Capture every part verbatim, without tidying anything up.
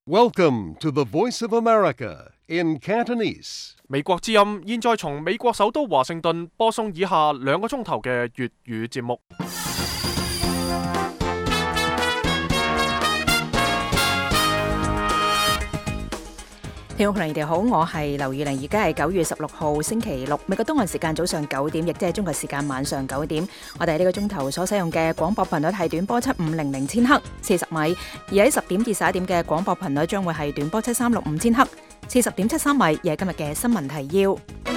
Welcome to the Voice of America in Cantonese. 美國之音現在從美國首都華盛頓播送以下兩個鐘頭嘅粵語節目。 聽眾朋友，你哋好，我係劉宇玲，而家係九月十六號星期六，美國東岸時間早上九點，亦即係中國時間晚上九點。我哋呢個鐘頭所使用嘅廣播頻率係短波七五零零千赫四十米，而喺十點至十一點嘅廣播頻率將會係短波七三六五千赫四十點七三米。而係今日嘅新聞提要。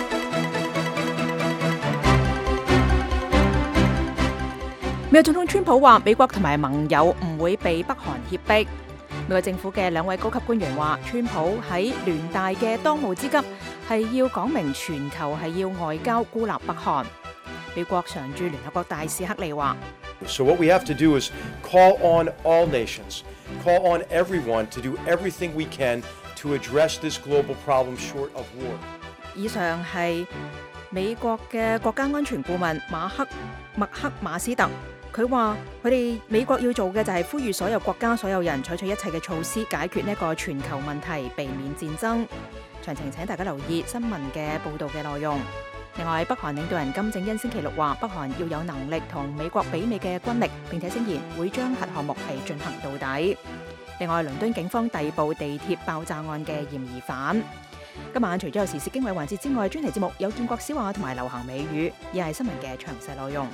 美國總統川普話，美國同埋盟友唔會被北韓脅迫。美國政府嘅兩位高級官員話，川普喺聯大嘅當務之急係要講明全球係要外交孤立北韓。美國常駐聯合國大使克利話 So what we have to do is call on all nations, call on everyone to do everything we can to address this global problem short of war. 以上係美國嘅國家安全顧問馬克麥克馬斯特。佢話：佢哋美國要做嘅就係呼籲所有國家、所有人採取一切嘅措施，解決呢個全球問題，避免戰爭。詳情請大家留意新聞嘅報導嘅內容。另外，北韓領導人金正恩星期六話，北韓要有能力同美國媲美嘅軍力，並且聲言會將核項目係進行到底。另外，倫敦警方逮捕地鐵爆炸案嘅嫌疑犯。今晚除咗有時事經緯環節之外，專題節目有建國小話同埋流行美語，以係新聞嘅詳細內容。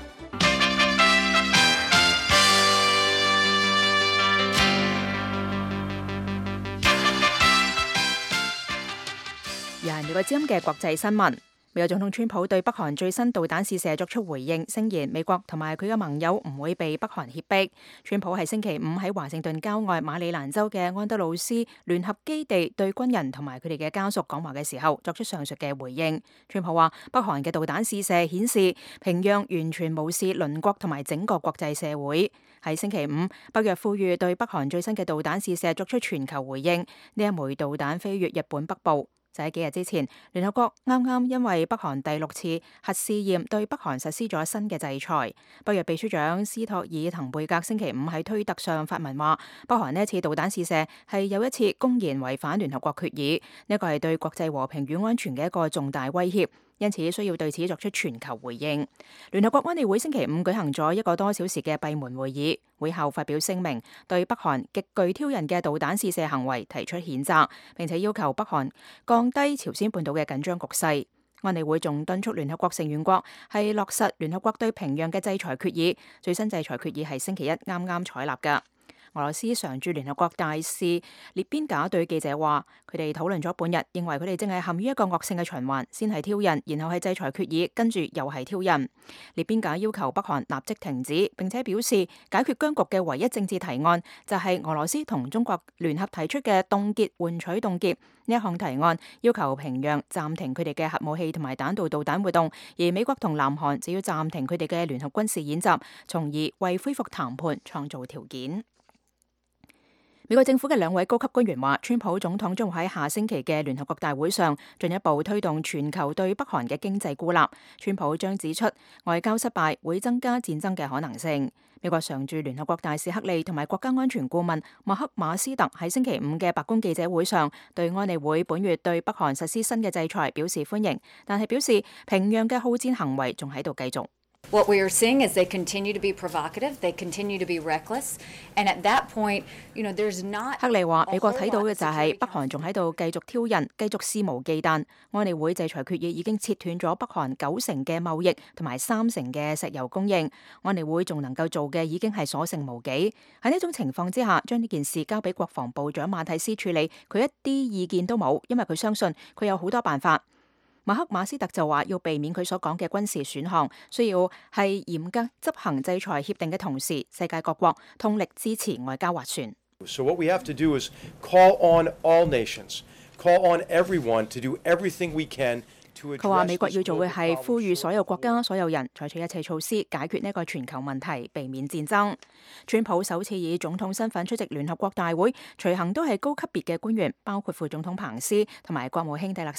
美國之音嘅國際新聞，美國總統川普對北韓最新導彈試射作出回應，聲言美國同埋佢嘅盟友唔會被北韓脅迫。川普喺星期五喺華盛頓郊外馬里蘭州嘅安德魯斯聯合基地對軍人同埋佢哋嘅家屬講話嘅時候，作出上述嘅回應。川普話，北韓嘅導彈試射顯示平壤完全無視鄰國同埋整個國際社會。喺星期五，北約呼籲對北韓最新嘅導彈試射作出全球回應。呢一枚導彈飛越日本北部。就喺幾日之前，聯合國啱啱因為北韓第六次核試驗對北韓實施咗新嘅制裁。北約秘書長斯托爾滕貝格星期五喺推特上發文話，北韓呢一次導彈試射係又一次公然違反聯合國決議，呢一個係對國際和平與安全嘅一個重大威脅。因此需要對此作出全球回應。聯合國安理會星期五舉行咗一個多小時嘅閉門會議，會後發表聲明，對北韓極具挑釁嘅導彈試射行為提出譴責，並且要求北韓降低朝鮮半島嘅緊張局勢。安理會仲敦促聯合國成員國係落實聯合國對平壤嘅制裁決議，最新制裁決議係星期一啱啱採納㗎。俄羅斯常駐聯合國大使列邊賈對記者話，佢哋討論咗半日，認為佢哋正係陷於一個惡性嘅循環，先係挑釁，然後係制裁決議，跟住又係挑釁。列邊賈要求北韓立即停止，並且表示解決僵局嘅唯一政治提案就係俄羅斯同中國聯合提出嘅凍結換取凍結呢一項提案，要求平壤暫停佢哋嘅核武器同埋彈道導彈活動，而美國同南韓就要暫停佢哋嘅聯合軍事演習，從而為恢復談判創造條件。美國政府嘅兩位高級官員話，川普總統將會喺下星期嘅聯合國大會上進一步推動全球對北韓嘅經濟孤立。川普將指出，外交失敗會增加戰爭嘅可能性。美國常駐聯合國大使克利同埋國家安全顧問麥克馬斯特喺星期五嘅白宮記者會上，對安理會本月對北韓實施新嘅制裁表示歡迎，但係表示平壤嘅好戰行為仲喺度繼續。 What we are seeing is they continue to be provocative, they continue to be reckless, and at that point, you know, there's not。克利話：美國睇到嘅就係北韓仲喺度繼續挑釁，繼續肆無忌憚。安理會制裁決議已經切斷咗北韓九成嘅貿易同埋三成嘅石油供應。安理會仲能夠做嘅已經係所剩無幾。喺呢種情況之下，將呢件事交俾國防部長馬蒂斯處理，佢一啲意見都冇，因為佢相信佢有好多辦法。馬克馬斯特就話，要避免佢所講嘅軍事選項，需要係嚴格執行制裁協定嘅同時，世界各國通力支持外交斡旋。 So what we have to do is call on all nations, call on everyone to do everything we can to address。佢話美國要做嘅係呼籲所有國家、所有人採取一切措施，解決呢個全球問題，避免戰爭。川普首次以總統身份出席聯合國大會，隨行都係高級別嘅官員，包括副總統彭斯同埋國務卿蒂勒森。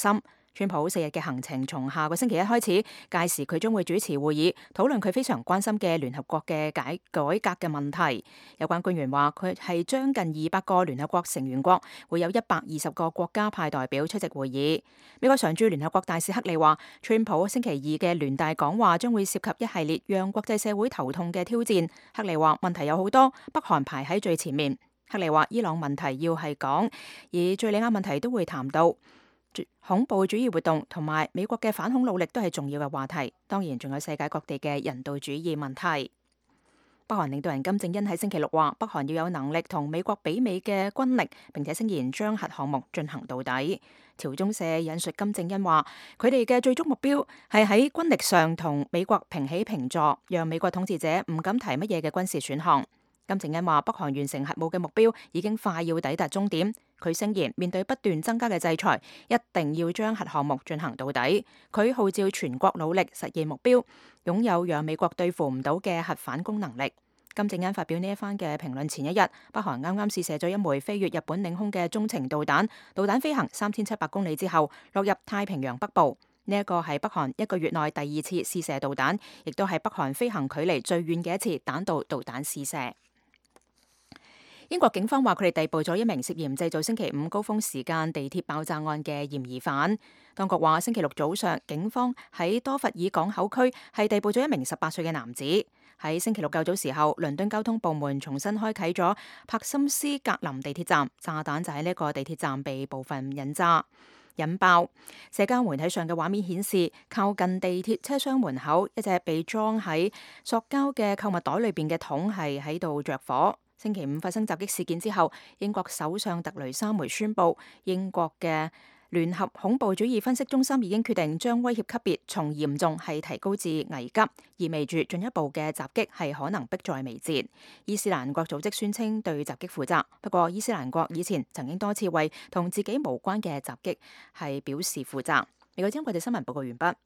川普四日嘅行程從下個星期一開始，屆時佢將會主持會議，討論佢非常關心嘅聯合國嘅改改革嘅問題。有關官員話，佢係將近二百個聯合國成員國，會有一百二十個國家派代表出席會議。美國常駐聯合國大使克里話，川普星期二嘅聯大講話將會涉及一系列讓國際社會頭痛嘅挑戰。克里話，問題有好多，北韓排喺最前面。克里話，伊朗問題要係講，而敘利亞問題都會談到。恐怖主義活動同埋美國嘅反恐努力都係重要嘅話題，當然仲有世界各地嘅人道主義問題。北韓領導人金正恩喺星期六話，北韓要有能力同美國媲美嘅軍力，並且聲言將核項目進行到底。朝中社引述金正恩話，佢哋嘅最終目標係喺軍力上同美國平起平坐，讓美國統治者唔敢提乜嘢嘅軍事選項。金正恩話，北韓完成核武嘅目標已經快要抵達終點。佢聲言面對不斷增加嘅制裁，一定要將核項目進行到底。佢號召全國努力實現目標，擁有讓美國對付唔到嘅核反攻能力。金正恩發表呢一番嘅評論前一日，北韓啱啱試射咗一枚飛越日本領空嘅中程導彈，導彈飛行三千七百公里之後落入太平洋北部。呢一個係北韓一個月內第二次試射導彈，亦都係北韓飛行距離最遠嘅一次彈道導彈試射。英國警方話佢哋逮捕咗一名涉嫌製造星期五高峰時間地鐵爆炸案嘅嫌疑犯。當局話星期六早上，警方喺多佛爾港口區係逮捕咗一名十八歲嘅男子。喺星期六較早時候，倫敦交通部門重新開啟咗柏森斯格林地鐵站，炸彈就喺呢個地鐵站被部分引炸引爆。社交媒體上嘅畫面顯示，靠近地鐵車廂門口一隻被裝喺塑膠嘅購物袋裏邊嘅桶係喺度着火。星期五發生襲擊事件之後，英國首相特雷莎梅宣布，英國嘅聯合恐怖主義分析中心已經決定將威脅級別從嚴重係提高至危急，意味住進一步嘅襲擊係可能迫在眉睫。伊斯蘭國組織宣稱對襲擊負責，不過伊斯蘭國以前曾經多次為同自己無關嘅襲擊係表示負責。美國之音國際新聞報告完畢。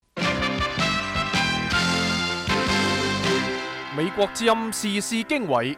美國之音時事經緯。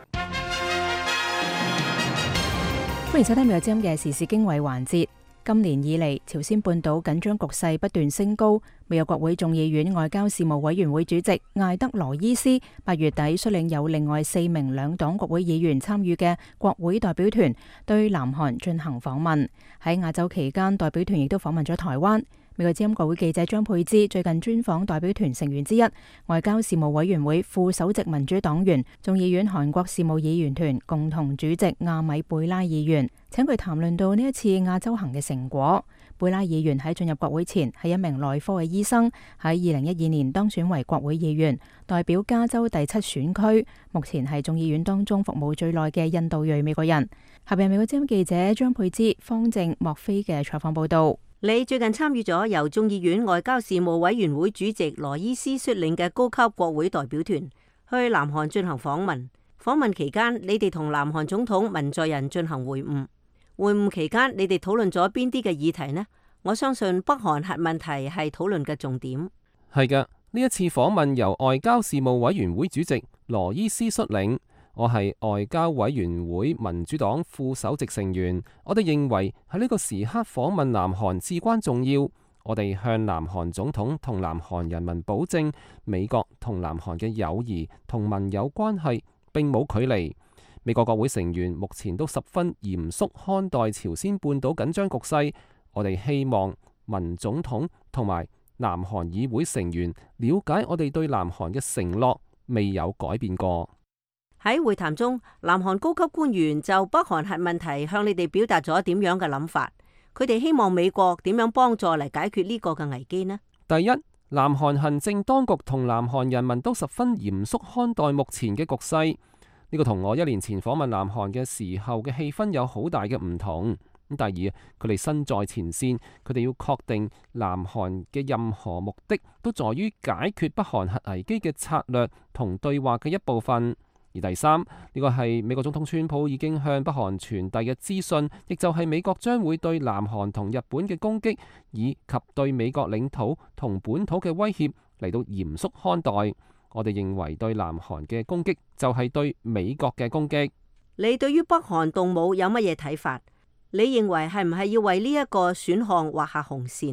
歡迎收聽美國之音嘅時事經緯環節。今年以嚟，朝鮮半島緊張局勢不斷升高。美國國會眾議院外交事務委員會主席艾德羅伊斯八月底率領有另外四名兩黨國會議員參與嘅國會代表團對南韓進行訪問。喺亞洲期間，代表團亦都訪問咗台灣。美國之音國會記者張佩芝最近專訪代表團成員之一，外交事務委員會副首席民主黨員、眾議院韓國事務議員團共同主席亞米貝拉議員，請佢談論到呢一次亞洲行嘅成果。貝拉議員喺進入國會前係一名內科嘅醫生，喺二零一二年當選為國會議員，代表加州第七選區，目前係眾議院當中服務最耐嘅印度裔美國人。下邊美國之音記者張佩芝、方正、莫菲嘅採訪報道。 你最近參與咗由眾議院外交事務委員會主席羅伊斯率領嘅高級國會代表團去南韓進行訪問。訪問期間，你哋同南韓總統文在寅進行會晤。會晤期間，你哋討論咗邊啲嘅議題呢？我相信北韓核問題係討論嘅重點。 係嘅，呢一次訪問由外交事務委員會主席羅伊斯率領。我係外交委員會民主黨副首席成員，我哋認為喺呢個時刻訪問南韓至關重要。我哋向南韓總統同南韓人民保證，美國同南韓嘅友誼同盟友關係並冇距離。美國國會成員目前都十分嚴肅看待朝鮮半島緊張局勢。我哋希望文總統同埋南韓議會成員了解我哋對南韓嘅承諾未有改變過。 喺會談中，南韓高級官員就北韓核問題向你哋表達咗點樣嘅諗法？佢哋希望美國點樣幫助嚟解決呢個嘅危機呢？ 第一，南韓行政當局同南韓人民都十分嚴肅看待目前嘅局勢，呢個同我一年前訪問南韓嘅時候嘅氣氛有好大嘅唔同。咁第二，佢哋身在前線，佢哋要確定南韓嘅任何目的都在於解決北韓核危機嘅策略同對話嘅一部分。而第三，呢個係美國總統川普已經向北韓傳遞嘅資訊，亦就係美國將會對南韓同日本嘅攻擊，以及對美國領土同本土嘅威脅嚟到嚴肅看待。我哋認為對南韓嘅攻擊就係對美國嘅攻擊。 你對於北韓動武有乜嘢睇法？你認為係唔係要為呢一個選項畫下紅線？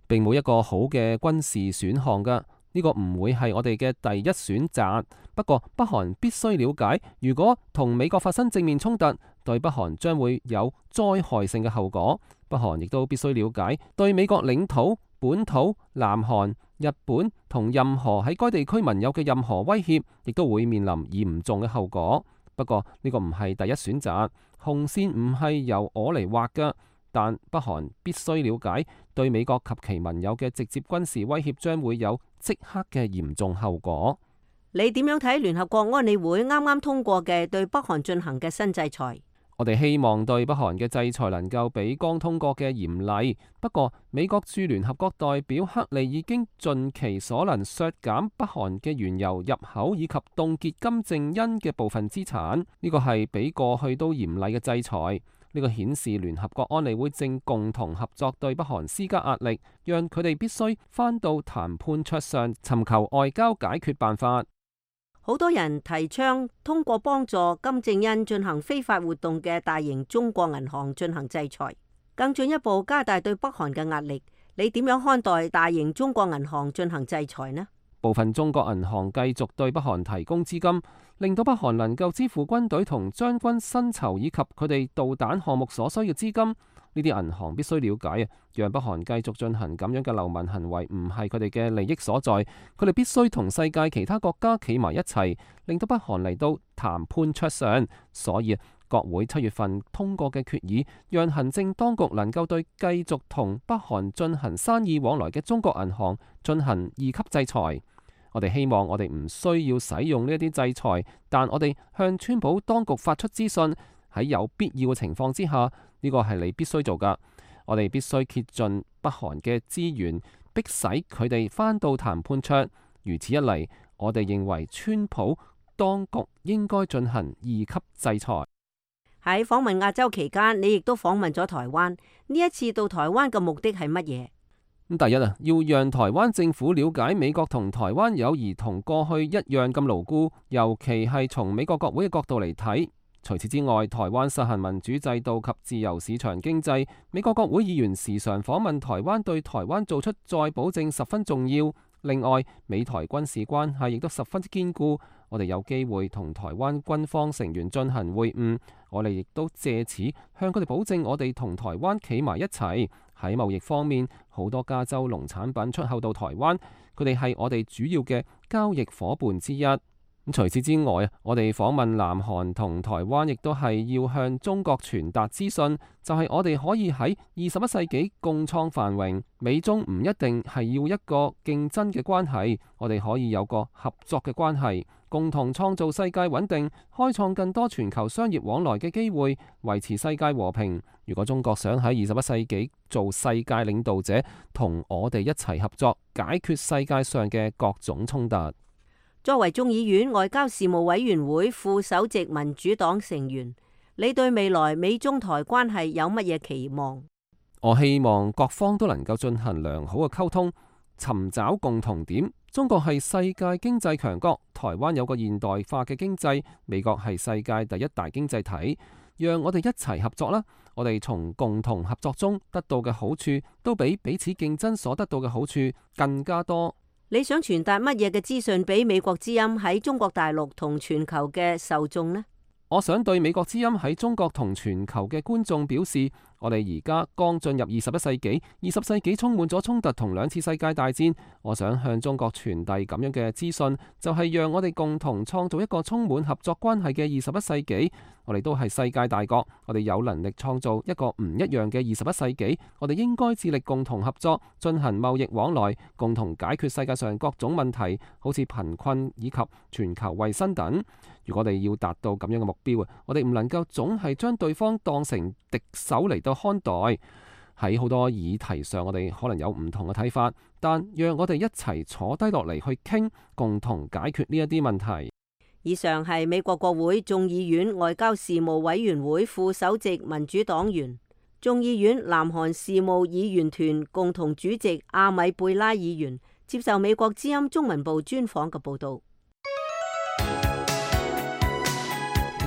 並冇一個好嘅軍事選項㗎。呢個唔會係我哋嘅第一選擇。不過北韓必須了解，如果同美國發生正面衝突，對北韓將會有災害性嘅後果。北韓亦都必須了解，對美國領土、本土、南韓、日本同任何喺該地區民有嘅任何威脅，亦都會面臨嚴重嘅後果。不過呢個唔係第一選擇，紅線唔係由我嚟畫㗎。但北韓必須了解，對美國及其盟友嘅直接軍事威脅將會有即刻嘅嚴重後果。 你點樣睇聯合國安理會啱啱通過嘅對北韓進行嘅新制裁？ 我哋希望對北韓嘅制裁能夠比剛通過嘅嚴厲。不過美國駐聯合國代表克利已經盡其所能削減北韓嘅原油入口以及凍結金正恩嘅部分資產，呢個係比過去都嚴厲嘅制裁。呢個顯示聯合國安理會正共同合作對北韓施加壓力，讓佢哋必須返到談判桌上，尋求外交解決辦法。 好多人提倡通過幫助金正恩進行非法活動嘅大型中國銀行進行制裁，更進一步加大對北韓嘅壓力。你點樣看待大型中國銀行進行制裁呢？ 部分中國銀行繼續對北韓提供資金，令到北韓能夠支付軍隊同將軍薪酬以及佢哋導彈項目所需嘅資金。呢啲銀行必須了解啊，讓北韓繼續進行咁樣嘅流氓行為唔係佢哋嘅利益所在，佢哋必須同世界其他國家企埋一齊，令到北韓嚟到談判桌上。所以國會七月份通過嘅決議，讓行政當局能夠對繼續同北韓進行生意往來嘅中國銀行進行二級制裁。我哋希望我哋唔需要使用呢一啲制裁，但我哋向川普當局發出資訊，喺有必要嘅情況之下，呢個係你必須做噶。我哋必須竭盡北韓嘅資源，迫使佢哋返到談判桌。如此一嚟，我哋認為川普當局應該進行二級制裁。 喺訪問亞洲期間，你亦都訪問咗台灣。呢一次到台灣嘅目的係乜嘢？ 咁第一啊，要讓台灣政府了解美國同台灣友誼同過去一樣咁牢固，尤其係從美國國會嘅角度嚟睇。除此之外，台灣實行民主制度及自由市場經濟，美國國會議員時常訪問台灣，對台灣做出再保證十分重要。另外，美台軍事關係亦都十分之堅固。我哋有機會同台灣軍方成員進行會晤，我哋亦都借此向佢哋保證，我哋同台灣企埋一齊。喺貿易方面，好多加州農產品出口到台灣，佢哋係我哋主要嘅交易夥伴之一。咁除此之外啊，我哋訪問南韓同台灣，亦都係要向中國傳達資訊，就係我哋可以喺二十一世紀共創繁榮。美中唔一定係要一個競爭嘅關係，我哋可以有個合作嘅關係，共同創造世界穩定，開創更多全球商業往來嘅機會，維持世界和平。如果中國想喺二十一世紀做世界領導者，同我哋一齊合作，解決世界上嘅各種衝突。 作為眾議院外交事務委員會副首席民主黨成員，你對未來美中台關係有乜嘢期望？ 我希望各方都能夠進行良好嘅溝通，尋找共同點。中國係世界經濟強國，台灣有個現代化嘅經濟，美國係世界第一大經濟體。讓我哋一齊合作啦！我哋從共同合作中得到嘅好處，都比彼此競爭所得到嘅好處更加多。 你想傳達乜嘢嘅資訊俾美國之音喺中國大陸同全球嘅受眾呢？ 我想對美國之音喺中國同全球嘅觀眾表示，我哋而家剛進入二十一世紀，二十世紀充滿咗衝突同兩次世界大戰。我想向中國傳遞咁樣嘅資訊，就係讓我哋共同創造一個充滿合作關係嘅二十一世紀。我哋都係世界大國，我哋有能力創造一個唔一樣嘅二十一世紀。我哋應該致力共同合作，進行貿易往來，共同解決世界上各種問題，好似貧困以及全球衛生等。如果我哋要達到咁樣嘅目標啊，我哋唔能夠總係將對方當成敵手嚟到看待。喺好多議題上，我哋可能有唔同嘅睇法，但讓我哋一齊坐低落嚟去傾，共同解決呢一啲問題。 以上係美國國會眾議院外交事務委員會副首席民主黨員、眾議院南韓事務議員團共同主席阿米貝拉議員接受美國之音中文部專訪嘅報道。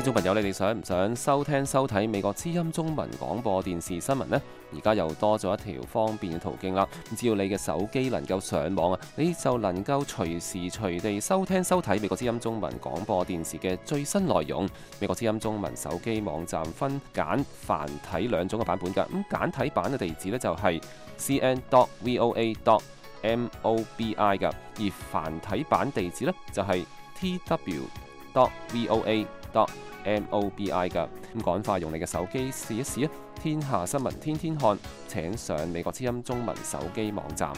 聽眾朋友，你哋想唔想收聽收睇美國之音中文廣播電視新聞呢？而家又多咗一條方便嘅途徑啦。只要你嘅手機能夠上網啊，你就能夠隨時隨地收聽收睇美國之音中文廣播電視嘅最新內容。美國之音中文手機網站分簡繁體兩種嘅版本㗎。咁簡體版嘅地址呢，就係 c n dot voa dot mobi 㗎，而繁體版地址呢，就係 t w dot voa dot mobi 㗎。咁趕快用你嘅手機試一試啊！天下新聞天天看，請上美國之音中文手機網站。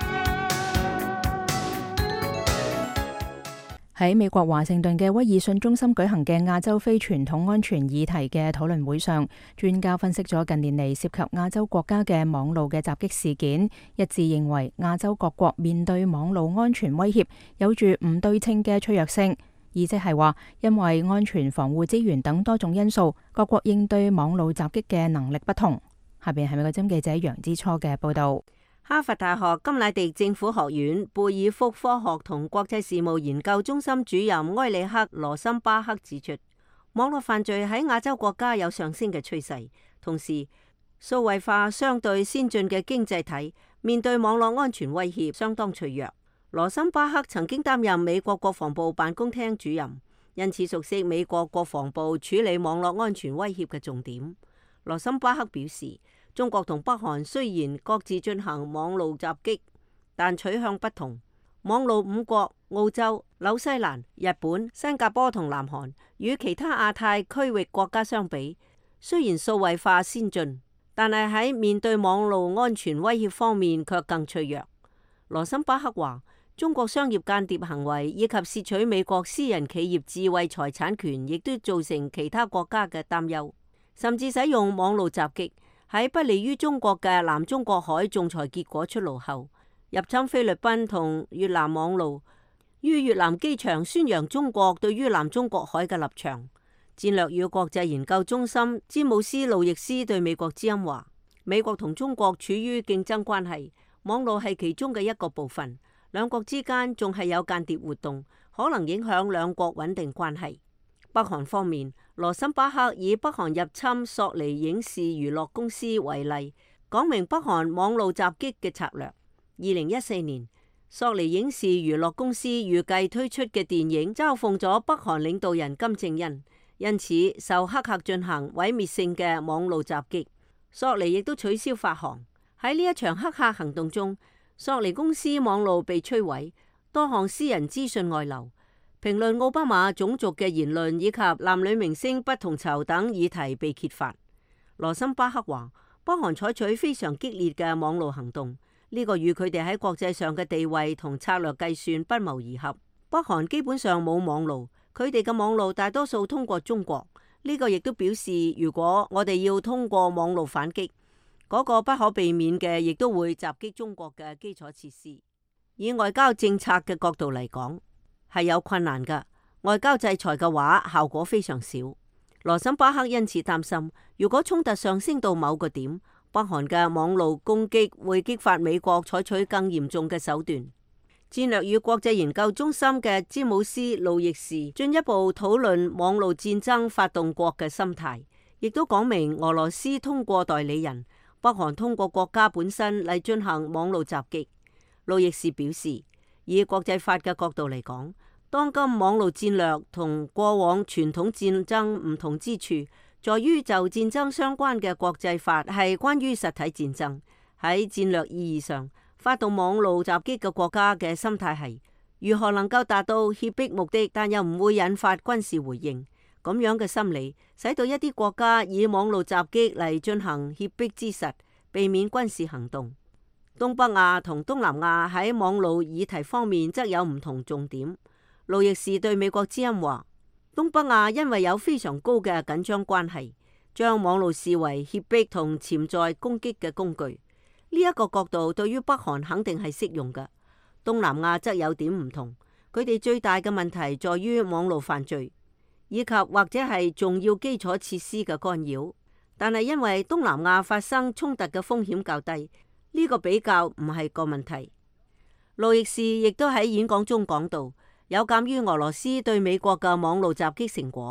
喺美國華盛頓嘅威爾遜中心舉行嘅亞洲非傳統安全議題嘅討論會上，專家分析咗近年嚟涉及亞洲國家嘅網路嘅襲擊事件，一致認為亞洲各國面對網路安全威脅有住唔對稱嘅脆弱性，意即係話因為安全防護資源等多種因素，各國應對網路襲擊嘅能力不同。下邊係美國之音記者楊之初嘅報道。 哈佛大學甘迺迪政府學院貝爾福科學同國際事務研究中心主任埃里克羅森巴克指出，網絡犯罪喺亞洲國家有上升嘅趨勢，同時數位化相對先進嘅經濟體面對網絡安全威脅相當脆弱。羅森巴克曾經擔任美國國防部辦公廳主任，因此熟悉美國國防部處理網絡安全威脅嘅重點。羅森巴克表示，中國同北韓雖然各自進行網路襲擊，但取向不同。網路五國澳洲、紐西蘭、日本、新加坡同南韓與其他亞太區域國家相比，雖然數位化先進，但係喺面對網路安全威脅方面卻更脆弱。羅森巴克話，中國商業間諜行為以及竊取美國私人企業智慧財產權，亦都造成其他國家嘅擔憂，甚至使用網路襲擊。喺不利於中國嘅南中國海仲裁結果出爐後，入侵菲律賓同越南網路，於越南機場宣揚中國對於南中國海嘅立場。戰略與國際研究中心詹姆斯路易斯對美國之音話，美國同中國處於競爭關係，網路係其中嘅一個部分，兩國之間仲係有間諜活動，可能影響兩國穩定關係。北韓方面，羅森巴克以北韓入侵索尼影視娛樂公司為例，講明北韓網路襲擊嘅策略。二零一四年，索尼影視娛樂公司預計推出嘅電影嘲諷咗北韓領導人金正恩，因此受黑客進行毀滅性嘅網路襲擊。索尼亦都取消發行。喺呢一場黑客行動中，索尼公司網路被摧毀，多項私人資訊外流。評論奧巴馬種族嘅言論以及男女明星不同酬等議題被揭發。羅森巴克話，北韓採取非常激烈嘅網路行動，呢個與佢哋喺國際上嘅地位同策略計算不謀而合。北韓基本上冇網路，佢哋嘅網路大多數通過中國。呢個亦都表示，如果我哋要通過網路反擊，嗰個不可避免嘅亦都會襲擊中國嘅基礎設施。以外交政策嘅角度嚟講，係有困難㗎。外交制裁嘅話，效果非常少。羅森巴克因此擔心，如果衝突上升到某個點，北韓嘅網路攻擊會激發美國採取更嚴重嘅手段。戰略與國際研究中心嘅詹姆斯路易士進一步討論網路戰爭發動國嘅心態，亦都講明俄羅斯通過代理人，北韓通過國家本身嚟進行網路襲擊。路易士表示，以國際法嘅角度嚟講，當今網路戰略同過往傳統戰爭唔同之處，在於就戰爭相關嘅國際法係關於實體戰爭。喺戰略意義上，發動網路襲擊嘅國家嘅心態係如何能夠達到脅迫目的，但又唔會引發軍事回應。咁樣嘅心理，使到一啲國家以網路襲擊嚟進行脅迫之實，避免軍事行動。東北亞同東南亞喺網路議題方面則有唔同重點。路易士對美國之音話，東北亞因為有非常高嘅緊張關係，將網路視為脅迫同潛在攻擊嘅工具。呢一個角度對於北韓肯定係適用嘅。東南亞則有點唔同，佢哋最大嘅問題在於網路犯罪，以及或者係重要基礎設施嘅干擾。但係因為東南亞發生衝突嘅風險較低，呢個比較唔係個問題。路易士亦都喺演講中講到，有鑒於俄羅斯對美國嘅網路襲擊成果，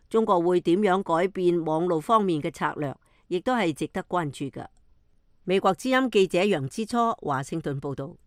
中國會點樣改變網路方面嘅策略，亦都係值得關注嘅。美國之音記者楊之初華盛頓報道。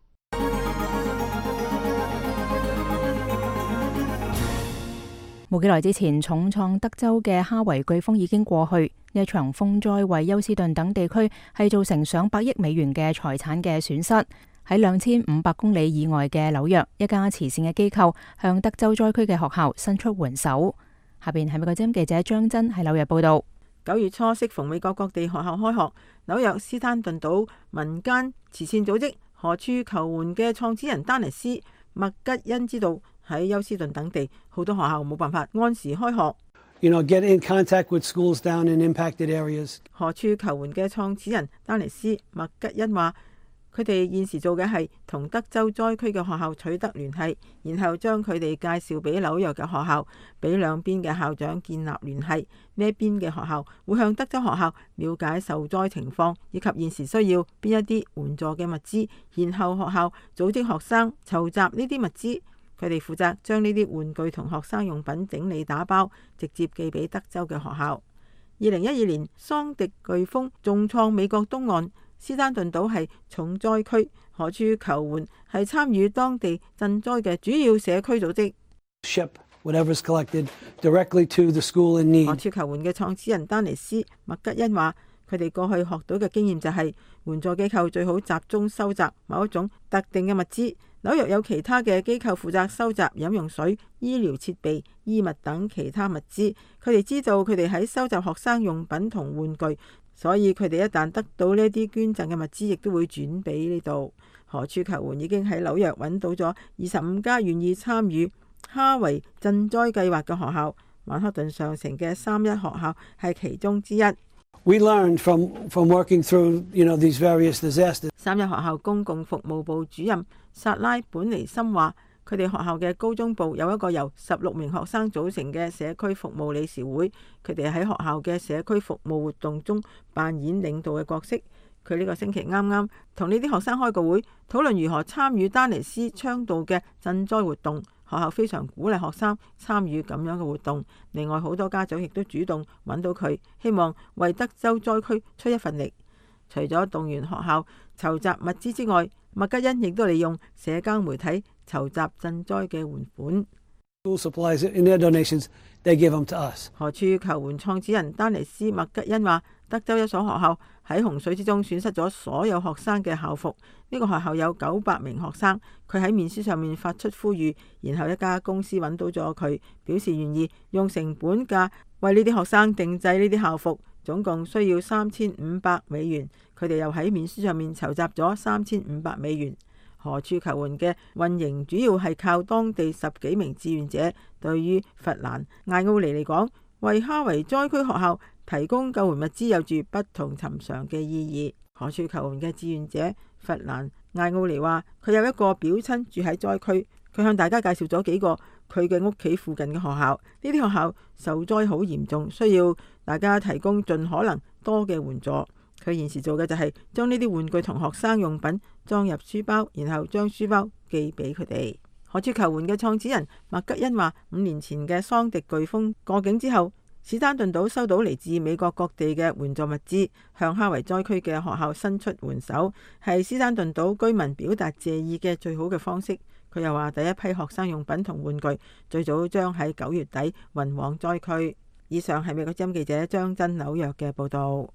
冇幾耐之前，重創德州嘅哈維颶風已經過去。呢一場風災為休斯頓等地區係造成上百億美元嘅財產嘅損失。喺兩千五百公里以外嘅紐約，一家慈善嘅機構向德州災區嘅學校伸出援手。下邊係美國之音記者張真喺紐約報道。 九月初適逢美國各地學校開學，紐約斯丹頓島民間慈善組織何處求援嘅創始人丹尼斯麥吉恩知道，喺休斯頓等地好多學校冇辦法按時開學。 You know, get in contact with schools down in impacted areas. 何處求援嘅創始人丹尼斯麥吉恩話，佢哋現時做嘅係同德州災區嘅學校取得聯繫，然後將佢哋介紹俾紐約嘅學校，俾兩邊嘅校長建立聯繫。呢一邊嘅學校會向德州學校了解受災情況，以及現時需要邊一啲援助嘅物資，然後學校組織學生籌集呢啲物資。佢哋負責將呢啲玩具同學生用品整理打包，直接寄俾德州嘅學校。二零一二年桑迪颶風重創美國東岸，斯丹頓島係重災區，何處求援係參與當地賑災嘅主要社區組織。 Ship whatever's collected directly to the school in need. 何處求援嘅創始人丹尼斯麥吉恩話，佢哋過去學到嘅經驗就係、是、援助機構最好集中收集某一種特定嘅物資。紐約有其他嘅機構負責收集飲用水、醫療設備、衣物等其他物資。佢哋知道佢哋喺收集學生用品同玩具，所以佢哋一旦得到呢啲捐贈嘅物資，亦都會轉俾呢度。何處求援已經喺紐約揾到咗二十五家願意參與哈維賑災計劃嘅學校，曼克頓上城嘅三一學校係其中之一。 We learned from from working through, you know, these various disasters. 三一學校公共服務部主任薩拉本尼森話，佢哋學校嘅高中部有一個由十六名學生組成嘅社區服務理事會，佢哋喺學校嘅社區服務活動中扮演領導嘅角色。佢呢個星期啱啱同呢啲學生開個會，討論如何參與丹尼斯倡導嘅賑災活動。學校非常鼓勵學生參與咁樣嘅活動。另外，好多家長亦都主動揾到佢，希望為德州災區出一份力。除咗動員學校籌集物資之外，麥吉恩亦都利用社交媒體籌集賑災嘅援款。 School supplies in their donations, they give them to us. 何處求援創始人丹尼斯麥吉恩話，德州一所學校喺洪水之中損失咗所有學生嘅校服。呢個學校有九百名學生，佢喺面書上面發出呼籲，然後一家公司揾到咗佢，表示願意用成本價為呢啲學生定製呢啲校服，總共需要三千五百美元。佢哋又喺面書上面籌集咗三千五百美元。何處求援嘅運營主要係靠當地十幾名志願者。對於弗蘭艾奧尼嚟講，為哈維災區學校提供救援物資有住不同尋常嘅意義。何處求援嘅志願者弗蘭艾奧尼話，佢有一個表親住喺災區，佢向大家介紹咗幾個佢嘅屋企附近嘅學校。呢啲學校受災好嚴重，需要大家提供盡可能多嘅援助。佢現時做嘅就係將呢啲玩具同學生用品裝入書包，然後將書包寄俾佢哋。何處求援嘅創始人麥吉恩話，五年前嘅桑迪颶風過境之後，史丹頓島收到嚟自美國各地嘅援助物資，向哈維災區嘅學校伸出援手，係史丹頓島居民表達謝意嘅最好嘅方式。佢又話，第一批學生用品同玩具最早將喺九月底運往災區。以上係美國之音記者張真紐約嘅報道。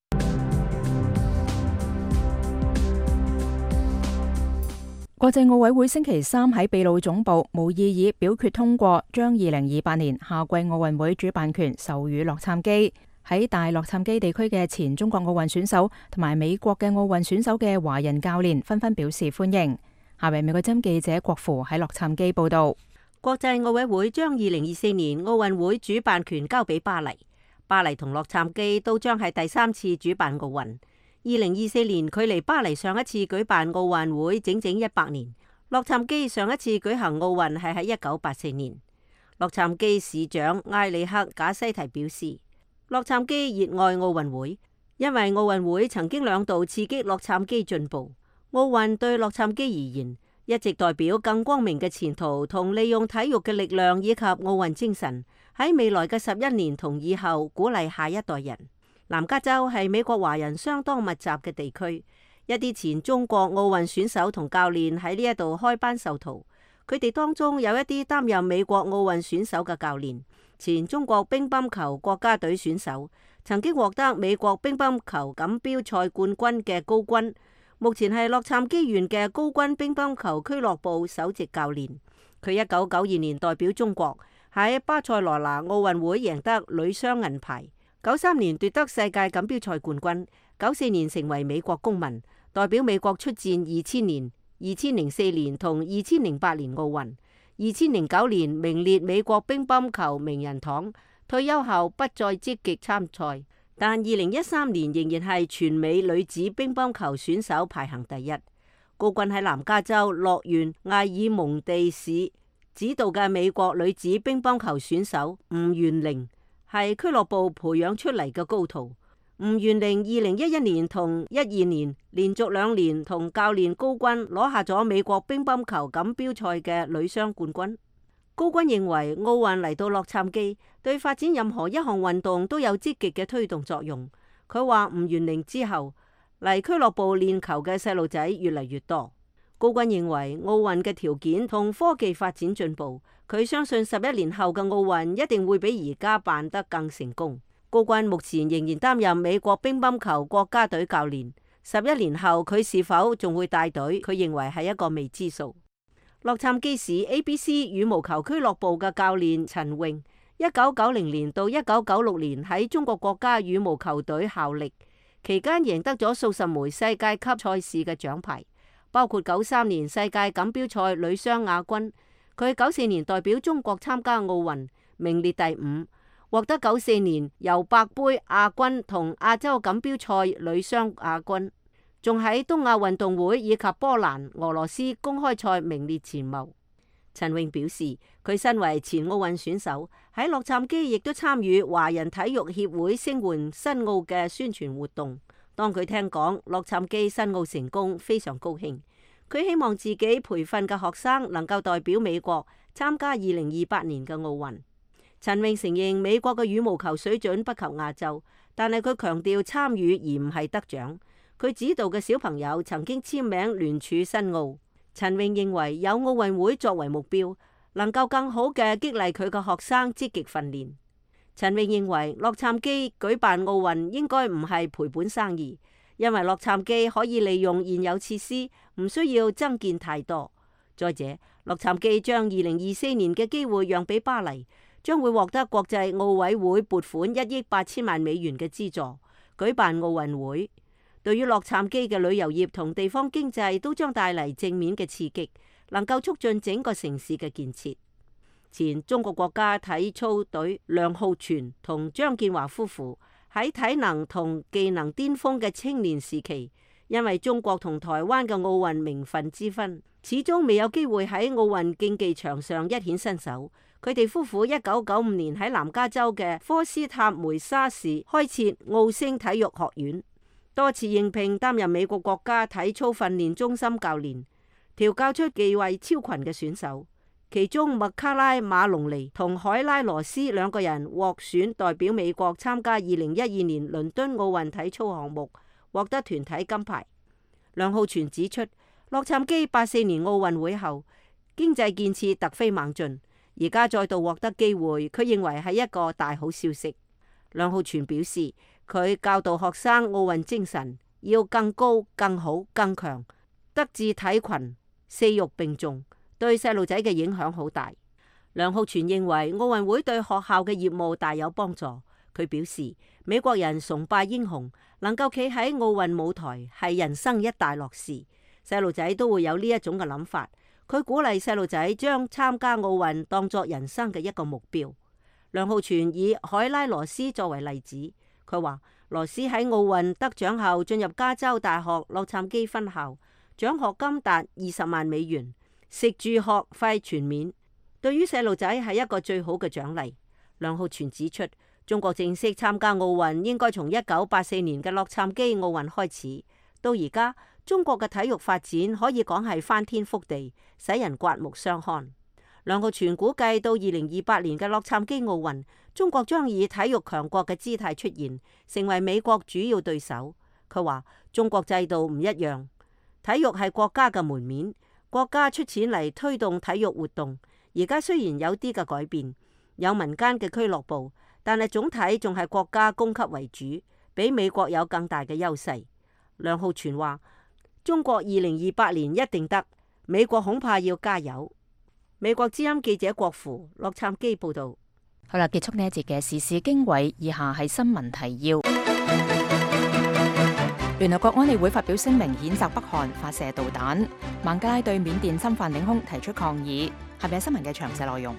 國際奧委會星期三喺秘魯總部無異議表決通過，將二零二八年夏季奧運會主辦權授予洛杉磯。喺大洛杉磯地區嘅前中國奧運選手同埋美國嘅奧運選手嘅華人教練紛紛表示歡迎。下位美國之音記者郭芙喺洛杉磯報道。 國際奧委會將二零二四年奧運會主辦權交俾巴黎，巴黎同洛杉磯都將係第三次主辦奧運。二零二四年距離巴黎上一次舉辦奧運會整整一百年。洛杉磯上一次舉行奧運係喺一九八四年。洛杉磯市長埃里克賈西提表示，洛杉磯熱愛奧運會，因為奧運會曾經兩度刺激洛杉磯進步。奧運對洛杉磯而言， 一直代表更光明嘅前途同利用體育嘅力量以及奧運精神，喺未來嘅十一年同以後鼓勵下一代人。南加州係美國華人相當密集嘅地區，一啲前中國奧運選手同教練喺呢一度開班授徒。佢哋當中有一啲擔任美國奧運選手嘅教練，前中國乒乓球國家隊選手，曾經獲得美國乒乓球錦標賽冠軍嘅高君，目前係洛杉磯縣嘅高君乒乓球俱樂部首席教練。佢一九九二年代表中國喺巴塞羅那奧運會贏得女雙銀牌，九三年奪得世界錦標賽冠軍，九四年成為美國公民，代表美國出戰二千年、二千零四年同二千零八年奧運，二千零九年名列美國乒乓球名人堂，退休後不再積極參賽，但二零一三年仍然係全美女子乒乓球選手排行第一。高君喺南加州樂園艾爾蒙地市指導嘅美國女子乒乓球選手吳元玲係俱樂部培養出嚟嘅高徒。吳元玲二零一一年同一二年連續兩年同教練高君攞下咗美國乒乓球錦標賽嘅女雙冠軍。高君認為奧運嚟到洛杉磯，對發展任何一項運動都有積極嘅推動作用。佢話吳元玲之後嚟俱樂部練球嘅細路仔越嚟越多。高君認為奧運嘅條件同科技發展進步，佢相信十一年後嘅奧運一定會比而家辦得更成功。高君目前仍然擔任美國乒乓球國家隊教練，十一年後佢是否仲會帶隊，佢認為係一個未知數。洛杉磯市 A B C 羽毛球俱樂部嘅教練陳穎，一九九零年到一九九六年喺中國國家羽毛球隊效力，期間贏得咗數十枚世界級賽事嘅獎牌，包括九三年世界錦標賽女雙亞軍。佢九四年代表中國參加奧運，名列第五。獲得九四年尤伯杯亞軍同亞洲錦標賽女雙亞軍，仲喺東亞運動會以及波蘭、俄羅斯公開賽名列前茅。陳穎表示，佢身為前奧運選手，喺洛杉磯亦都參與華人體育協會聲援新奧嘅宣傳活動。當佢聽講洛杉磯新奧成功，非常高興。佢希望自己培訓嘅學生能夠代表美國參加二零二八年嘅奧運。陳穎承認美國嘅羽毛球水準不及亞洲，但係佢強調參與而唔係得獎。佢指導嘅小朋友曾經簽名聯署新奧。陳穎認為有奧運會作為目標，能夠更好嘅激勵佢嘅學生積極訓練。陳穎認為洛杉磯舉辦奧運應該唔係賠本生意，因為洛杉磯可以利用現有設施，唔需要增建太多。再者，洛杉磯將二零二四年嘅機會讓俾巴黎，將會獲得國際奧委會撥款一億八千萬美元嘅資助，舉辦奧運會。對於洛杉磯嘅旅遊業同地方經濟都將帶嚟正面嘅刺激，能夠促進整個城市嘅建設。前中國國家體操隊梁浩全同張建華夫婦喺體能同技能巔峰嘅青年時期，因為中國同台灣嘅奧運名分之分，始終未有機會喺奧運競技場上一顯身手。佢哋夫婦一九九五年喺南加州嘅科斯塔梅沙市開設奧星體育學院，多次應聘擔任美國國家體操訓練中心教練，調教出技藝超群嘅選手。其中麥卡拉馬龍尼同海拉羅斯兩個人獲選代表美國參加二零一二年倫敦奧運體操項目，獲得團體金牌。梁浩全指出，洛杉磯八四年奧運會後經濟建設突飛猛進，而家再度獲得機會，佢認為係一個大好消息。梁浩全表示，佢教導學生奧運精神要更高、更好、更強，德智體群四育並重，對細路仔嘅影響好大。梁浩全認為奧運會對學校嘅業務大有幫助。佢表示，美國人崇拜英雄，能夠企喺奧運舞台係人生一大樂事，細路仔都會有呢一種嘅諗法。佢鼓勵細路仔將參加奧運當作人生嘅一個目標。梁浩全以海拉羅斯作為例子，佢話羅斯喺奧運得獎後進入加州大學洛杉磯分校，獎學金達二十萬美元，食住學費全免，對於細路仔係一個最好嘅獎勵。梁浩全指出，中國正式參加奧運應該從一九八四年嘅洛杉磯奧運開始，到而家中國嘅體育發展可以講係翻天覆地，使人刮目相看。梁浩全估計到二零二八年嘅洛杉磯奧運，中國將以體育強國嘅姿態出現，成為美國主要對手。佢話中國制度唔一樣，體育係國家嘅門面，國家出錢嚟推動體育活動。而家雖然有啲嘅改變，有民間嘅俱樂部，但係總體仲係國家供給為主，比美國有更大嘅優勢。梁浩全話中國二零二八年一定得，美國恐怕要加油。美國之音記者郭芙洛杉磯報道。 好啦，結束呢一節嘅時事經緯，以下係新聞提要。聯合國安理會發表聲明譴責北韓發射導彈。孟加拉對緬甸侵犯領空提出抗議。下面係新聞嘅詳細內容。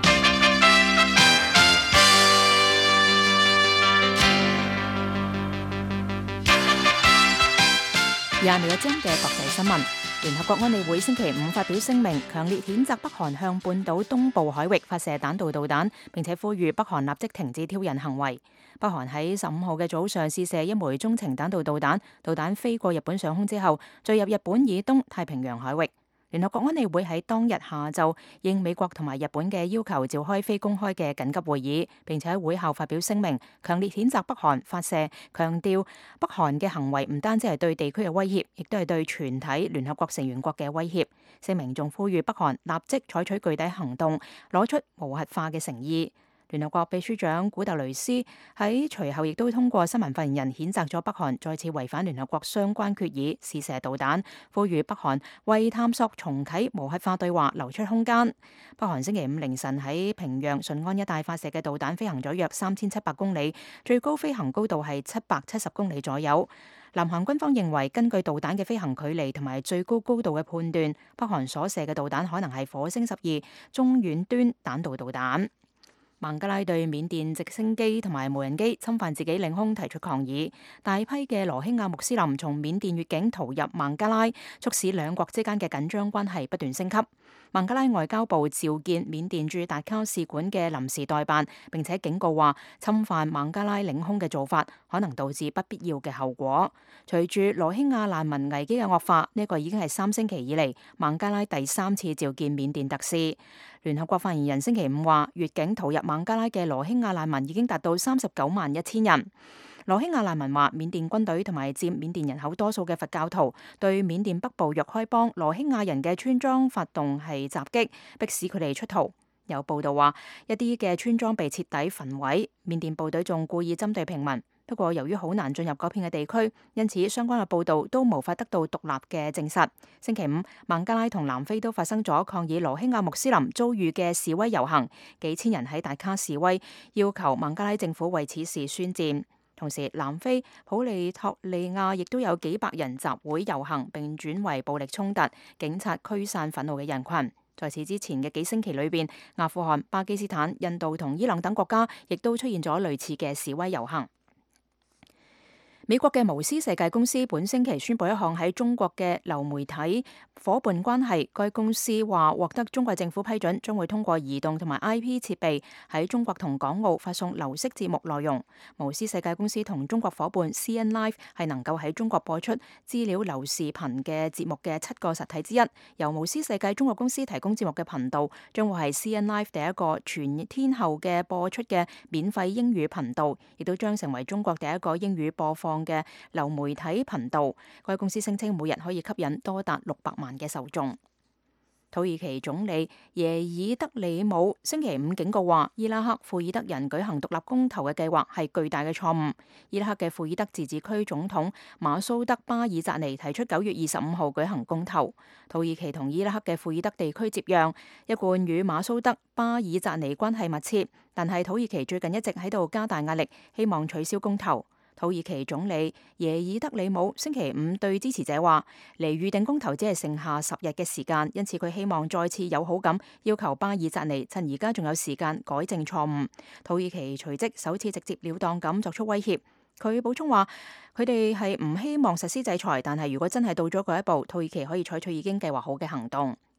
以下係美國之音嘅國際新聞。聯合國安理會星期五發表聲明，強烈譴責北韓向半島東部海域發射彈道導彈，並且呼籲北韓立即停止挑釁行為。北韓喺十五號嘅早上試射一枚中程彈道導彈，導彈飛過日本上空之後，墜入日本以東太平洋海域。聯合國安理會喺當日下晝應美國同埋日本嘅要求，召開非公開嘅緊急會議，並且喺會後發表聲明，強烈譴責北韓發射，強調北韓嘅行為唔單止係對地區嘅威脅，亦都係對全體聯合國成員國嘅威脅。聲明仲呼籲北韓立即採取具體行動，攞出無核化嘅誠意。聯合國秘書長古特雷斯喺隨後亦都通過新聞發言人譴責咗北韓再次違反聯合國相關決議，試射導彈，呼籲北韓為探索重啟無核化對話留出空間。北韓星期五凌晨喺平壤順安一帶發射嘅導彈飛行咗約三千七百公里，最高飛行高度係七百七十公里左右。南韓軍方認為，根據導彈嘅飛行距離同埋最高高度嘅判斷，北韓所射嘅導彈可能係火星十二中遠端彈道導彈。孟加拉對緬甸直升機同埋無人機侵犯自己領空提出抗議，大批嘅羅興亞穆斯林從緬甸越境逃入孟加拉，促使兩國之間嘅緊張關係不斷升級。孟加拉外交部召見緬甸駐達卡使館嘅臨時代辦，並且警告話，侵犯孟加拉領空嘅做法可能導致不必要嘅後果。隨住羅興亞難民危機嘅惡化，呢、這個已經係三星期以嚟孟加拉第三次召見緬甸特使。聯合國發言人星期五話，越境逃入孟加拉嘅羅興亞難民已經達到三十九萬一千人。羅興亞難民話，緬甸軍隊同埋佔緬甸人口多數嘅佛教徒對緬甸北部若開邦羅興亞人嘅村莊發動係襲擊，迫使佢哋出逃。有報道話，一啲嘅村莊被徹底焚毀，緬甸部隊仲故意針對平民。不過由於好難進入嗰片嘅地區，因此相關嘅報道都無法得到獨立嘅證實。星期五，孟加拉同南非都發生咗抗議羅興亞穆斯林遭遇嘅示威遊行，幾千人喺達卡示威，要求孟加拉政府為此事宣戰。同時，南非普利托利亞亦都有幾百人集會遊行，並轉為暴力衝突，警察驅散憤怒嘅人群。在此之前嘅幾星期裏邊，阿富汗、巴基斯坦、印度同伊朗等國家亦都出現咗類似嘅示威遊行。美國嘅無絲世界公司本星期宣布一項喺中國嘅流媒體夥伴關係。該公司話獲得中國政府批准，將會通過移動同埋 I P 設備喺中國同港澳發送流式節目內容。無絲世界公司同中國夥伴 C N Live 係能夠喺中國播出資料流視頻嘅節目嘅七個實體之一。由無絲世界中國公司提供節目嘅頻道，將會係 C N Live 第一個全天候嘅播出嘅免費英語頻道，亦都將成為中國第一個英語播放嘅流媒體頻道。該公司聲稱每日可以吸引多達六百萬嘅受眾。土耳其總理耶爾德里姆星期五警告話，伊拉克庫爾德人舉行獨立公投嘅計劃係巨大嘅錯誤。伊拉克嘅庫爾德自治區總統馬蘇德巴爾扎尼提出九月二十五號舉行公投。土耳其同伊拉克嘅庫爾德地區接壤，一貫與馬蘇德巴爾扎尼關係密切，但係土耳其最近一直喺度加大壓力，希望取消公投。土耳其總理耶爾德里姆星期五對支持者話，離預定公投只係剩下十日嘅時間，因此佢希望再次友好咁要求巴爾扎尼趁而家仲有時間改正錯誤。土耳其隨即首次直接了當咁作出威脅。佢補充話，佢哋係唔希望實施制裁，但係如果真係到咗嗰一步，土耳其可以採取已經計劃好嘅行動。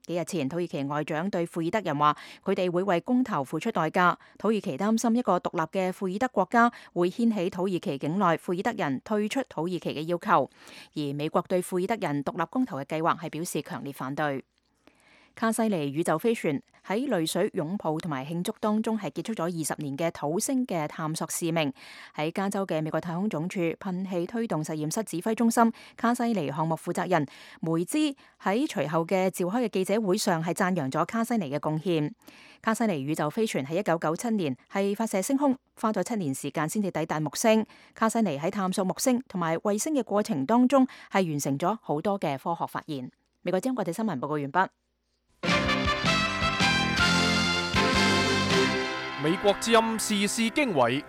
幾日前，土耳其外長對庫爾德人話，佢哋會為公投付出代價。土耳其擔心一個獨立嘅庫爾德國家會掀起土耳其境內庫爾德人退出土耳其嘅要求，而美國對庫爾德人獨立公投嘅計劃係表示強烈反對。卡西尼宇宙飛船喺淚水擁抱同埋慶祝當中係結束咗二十年嘅土星嘅探索使命。喺加州嘅美國太空總署噴氣推動實驗室指揮中心卡西尼項目負責人梅茲喺隨後嘅召開嘅記者會上係讚揚咗卡西尼嘅貢獻。卡西尼宇宙飛船喺一九九七年係發射升空，花咗七年時間先至抵達木星。卡西尼喺探索木星同埋衛星嘅過程當中係完成咗好多嘅科學發現。美國之音國際新聞報告完畢。 美國之音時事經緯，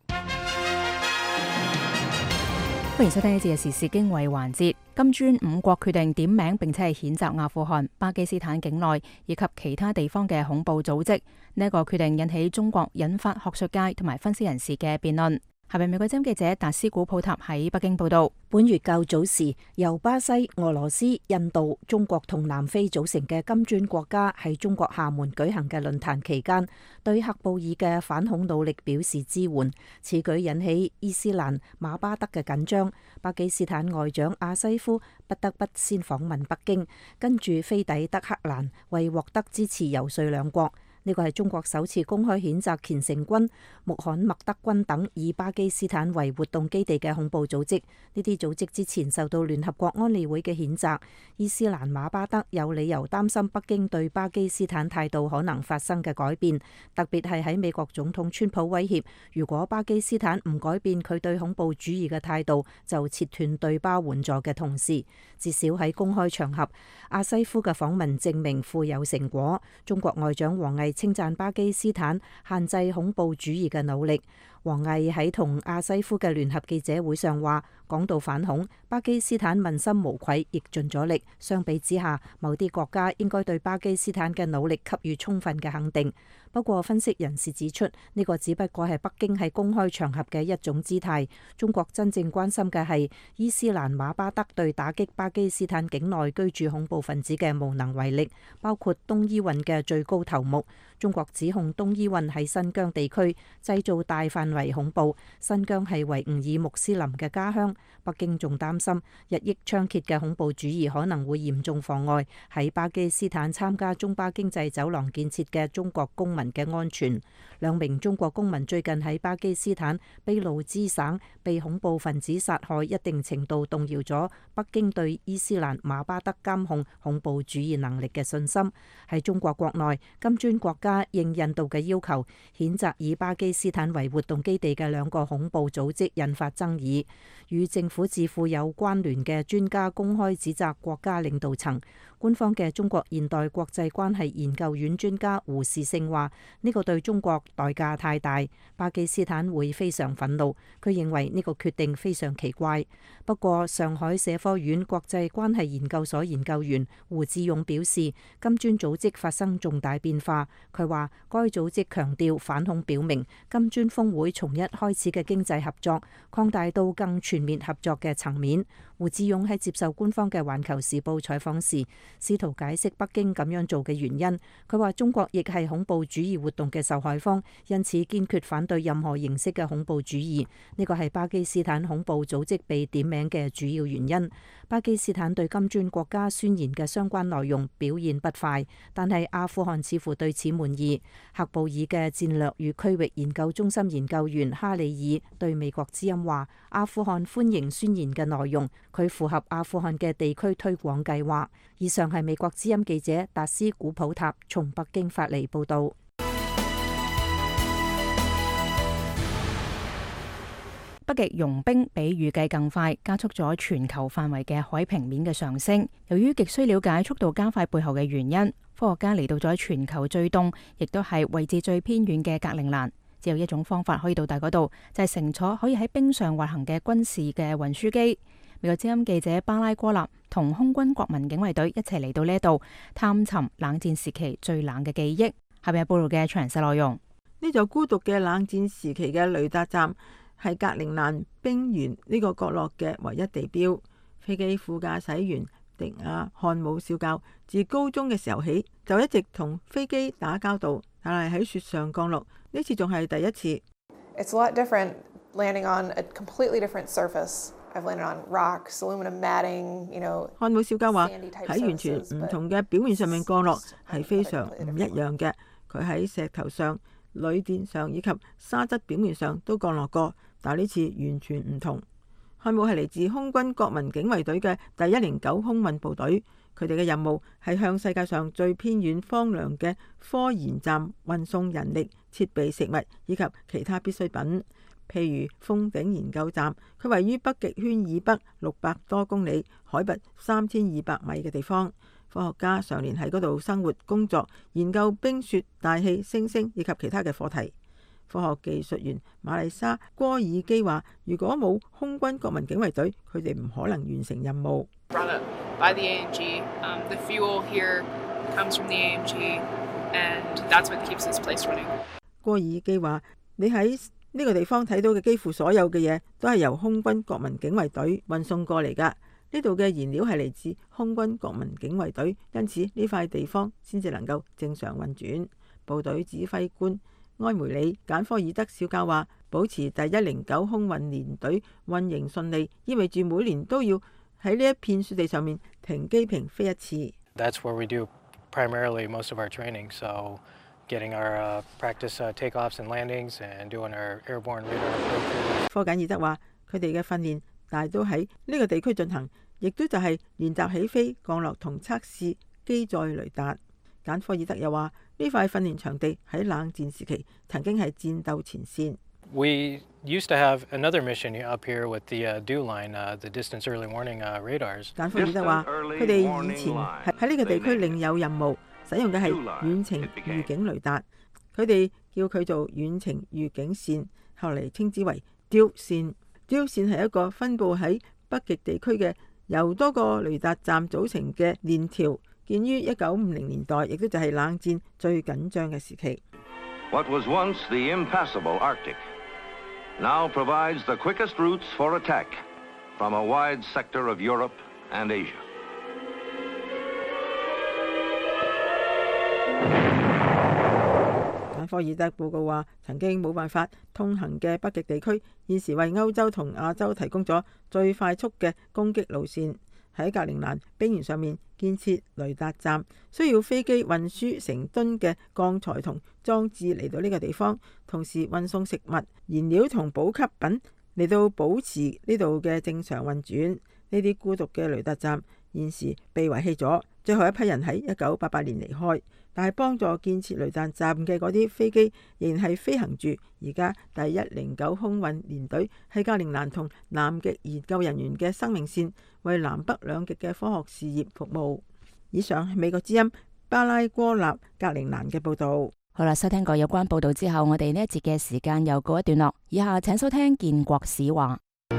歡迎收聽呢節嘅時事經緯環節。金磚五國決定點名並且係譴責阿富汗、巴基斯坦境內以及其他地方嘅恐怖組織。呢一個決定引起中國引發學術界同埋分析人士嘅辯論。下邊美國之音記者達斯古普塔喺北京報道。 本月較早時，由巴西、俄羅斯、印度、中國同南非組成嘅金磚國家喺中國廈門舉行嘅論壇期間，對喀布爾嘅反恐努力表示支援。此舉引起伊斯蘭馬巴德嘅緊張，巴基斯坦外長阿西夫不得不先訪問北京，跟住飛抵德黑蘭，為獲得支持游說兩國。呢個係中國首次公開譴責虔誠軍、穆罕默德軍等以巴基斯坦為活動基地嘅恐怖組織。呢啲組織之前受到聯合國安理會嘅譴責。伊斯蘭馬巴德有理由擔心北京對巴基斯坦態度可能發生嘅改變，特別係喺美國總統川普威脅，如果巴基斯坦唔改變佢對恐怖主義嘅態度，就切斷對巴援助嘅同時，至少喺公開場合，阿西夫嘅訪問證明富有成果。中國外長王毅稱讚巴基斯坦限制恐怖主義嘅努力。王毅喺同阿西夫嘅聯合記者會上話，講到反恐，巴基斯坦問心無愧，亦盡咗力。相比之下，某啲國家應該對巴基斯坦嘅努力給予充分嘅肯定。不過，分析人士指出，呢個只不過係北京喺公開場合嘅一種姿態。中國真正關心嘅係伊斯蘭馬巴德對打擊巴基斯坦境內居住恐怖分子嘅無能為力，包括東伊運嘅最高頭目。中國指控東伊運喺新疆地區製造大範圍恐怖，新疆係維吾爾穆斯林嘅家鄉。北京仲擔心日益猖獗嘅恐怖主義可能會嚴重妨礙喺巴基斯坦參加中巴經濟走廊建設嘅中國公民嘅安全。兩名中國公民最近喺巴基斯坦俾路支省被恐怖分子殺害，一定程度動搖咗北京對伊斯蘭馬巴德監控恐怖主義能力嘅信心。喺中國國內，金磚國家應印度嘅要求，譴責以巴基斯坦為活動基地嘅兩個恐怖組織，引發爭議。與政府智庫有關聯嘅專家公開指責國家領導層。官方嘅中國現代國際關係研究院專家胡士勝話：呢個對中國代價太大，巴基斯坦會非常憤怒。佢認為呢個決定非常奇怪。不過，上海社科院國際關係研究所研究員胡志勇表示，金磚組織發生重大變化。佢話，該組織強調反恐表明，金磚峰會從一開始嘅經濟合作擴大到更全面合作嘅層面。胡志勇喺接受官方嘅《環球時報》採訪時，試圖解釋北京咁樣做嘅原因。佢話中國亦係恐怖主義活動嘅受害方，因此堅決反對任何形式嘅恐怖主義。呢個係巴基斯坦恐怖組織被點名嘅主要原因。巴基斯坦對金磚國家宣言嘅相關內容表現不快，但係阿富汗似乎對此滿意。喀布爾嘅戰略與區域研究中心研究員哈里爾對美國之音話：阿富汗歡迎宣言嘅內容，佢符合阿富汗嘅地區推廣計劃。以上係美國之音記者達斯古普塔從北京發嚟報道。 北極融冰比預計更快，加速咗全球範圍嘅海平面嘅上升。由於極需了解速度加快背後嘅原因，科學家嚟到咗全球最凍，亦都係位置最偏遠嘅格陵蘭。只有一種方法可以到達嗰度，就係乘坐可以喺冰上滑行嘅軍事嘅運輸機。美國之音記者巴拉哥納同空軍國民警衛隊一齊嚟到呢度，探尋冷戰時期最冷嘅記憶。下邊係報道嘅詳細內容。 呢座孤獨嘅冷戰時期嘅雷達站係格陵蘭冰原呢個角落嘅唯一地標。飛機副駕駛員迪亞漢姆少校自高中嘅時候起就一直同飛機打交道，但係喺雪上降落呢次仲係第一次。 It's a lot different landing on a completely different surface. I've landed on rocks, aluminum matting, you know. 漢姆少嘉話喺完全唔同嘅表面上面降落係非常唔一樣嘅。佢喺石頭上、鋁墊上以及沙質表面上都降落過，但係呢次完全唔同。漢姆係嚟自空軍國民警衛隊嘅第一零九空運部隊，佢哋嘅任務係向世界上最偏遠荒涼嘅科研站運送人力、設備、食物以及其他必需品。譬如峰頂研究站，佢位於北極圈以北六百多公里、海拔三千二百米嘅地方。科學家常年喺嗰度生活工作，研究冰雪、大氣、星星以及其他嘅課題。科學技術員瑪麗莎·戈爾基話：如果冇空軍國民警衛隊，佢哋唔可能完成任務。戈爾基話：你喺呢個地方睇到嘅幾乎所有嘅嘢，都係由空軍國民警衛隊運送過嚟㗎。呢度嘅燃料係嚟自空軍國民警衛隊，因此呢塊地方先至能夠正常運轉。部隊指揮官埃梅里·簡科爾德少校話：保持第一零九空運連隊運營順利，意味住每年都要喺呢一片雪地上面停機坪飛一次。 That's where we do primarily most of our training, so getting our uh, practice uh, takeoffs and landings and doing our airborne radar approaches. 科簡爾德話：佢哋嘅訓練大都喺呢個地區進行，亦都就係練習起飛、降落同測試機載雷達。簡科爾德又話：呢塊訓練場地喺冷戰時期曾經係戰鬥前線。 We used to have another mission up here with the uh, D E W line, uh, the distance early warning uh, radars. 簡科爾德話：佢哋以前係喺呢個地區另有任務，使用嘅係遠程預警雷達。佢哋叫佢做遠程預警線，後嚟稱之為 D E W 線。D E W 線係一個分佈喺北極地區嘅由多個雷達站組成嘅鏈條，建於一九五零年代，亦都就係冷戰最緊張嘅時期。 What was once the impassable Arctic now provides the quickest routes for attack from a wide sector of Europe and Asia. 簡科爾德報告話，曾經冇辦法通行嘅北極地區，現時為歐洲同亞洲提供咗最快速嘅攻擊路線。喺格陵蘭冰原上面建設雷達站，需要飛機運輸成噸嘅鋼材同裝置嚟到呢個地方，同時運送食物、燃料同補給品嚟到保持呢度嘅正常運轉。呢啲孤獨嘅雷達站現時被遺棄咗，最後一批人喺一九八八年離開，但係幫助建設雷達站嘅嗰啲飛機仍然係飛行住。而家第一零九空運連隊係格陵蘭同南極研究人員嘅生命線，為南北兩極嘅科學事業服務。以上係美國之音巴拉戈納格陵蘭嘅報導。 好啦，收聽過有關報導之後，我哋呢一節嘅時間又告一段落。以下請收聽建國史話。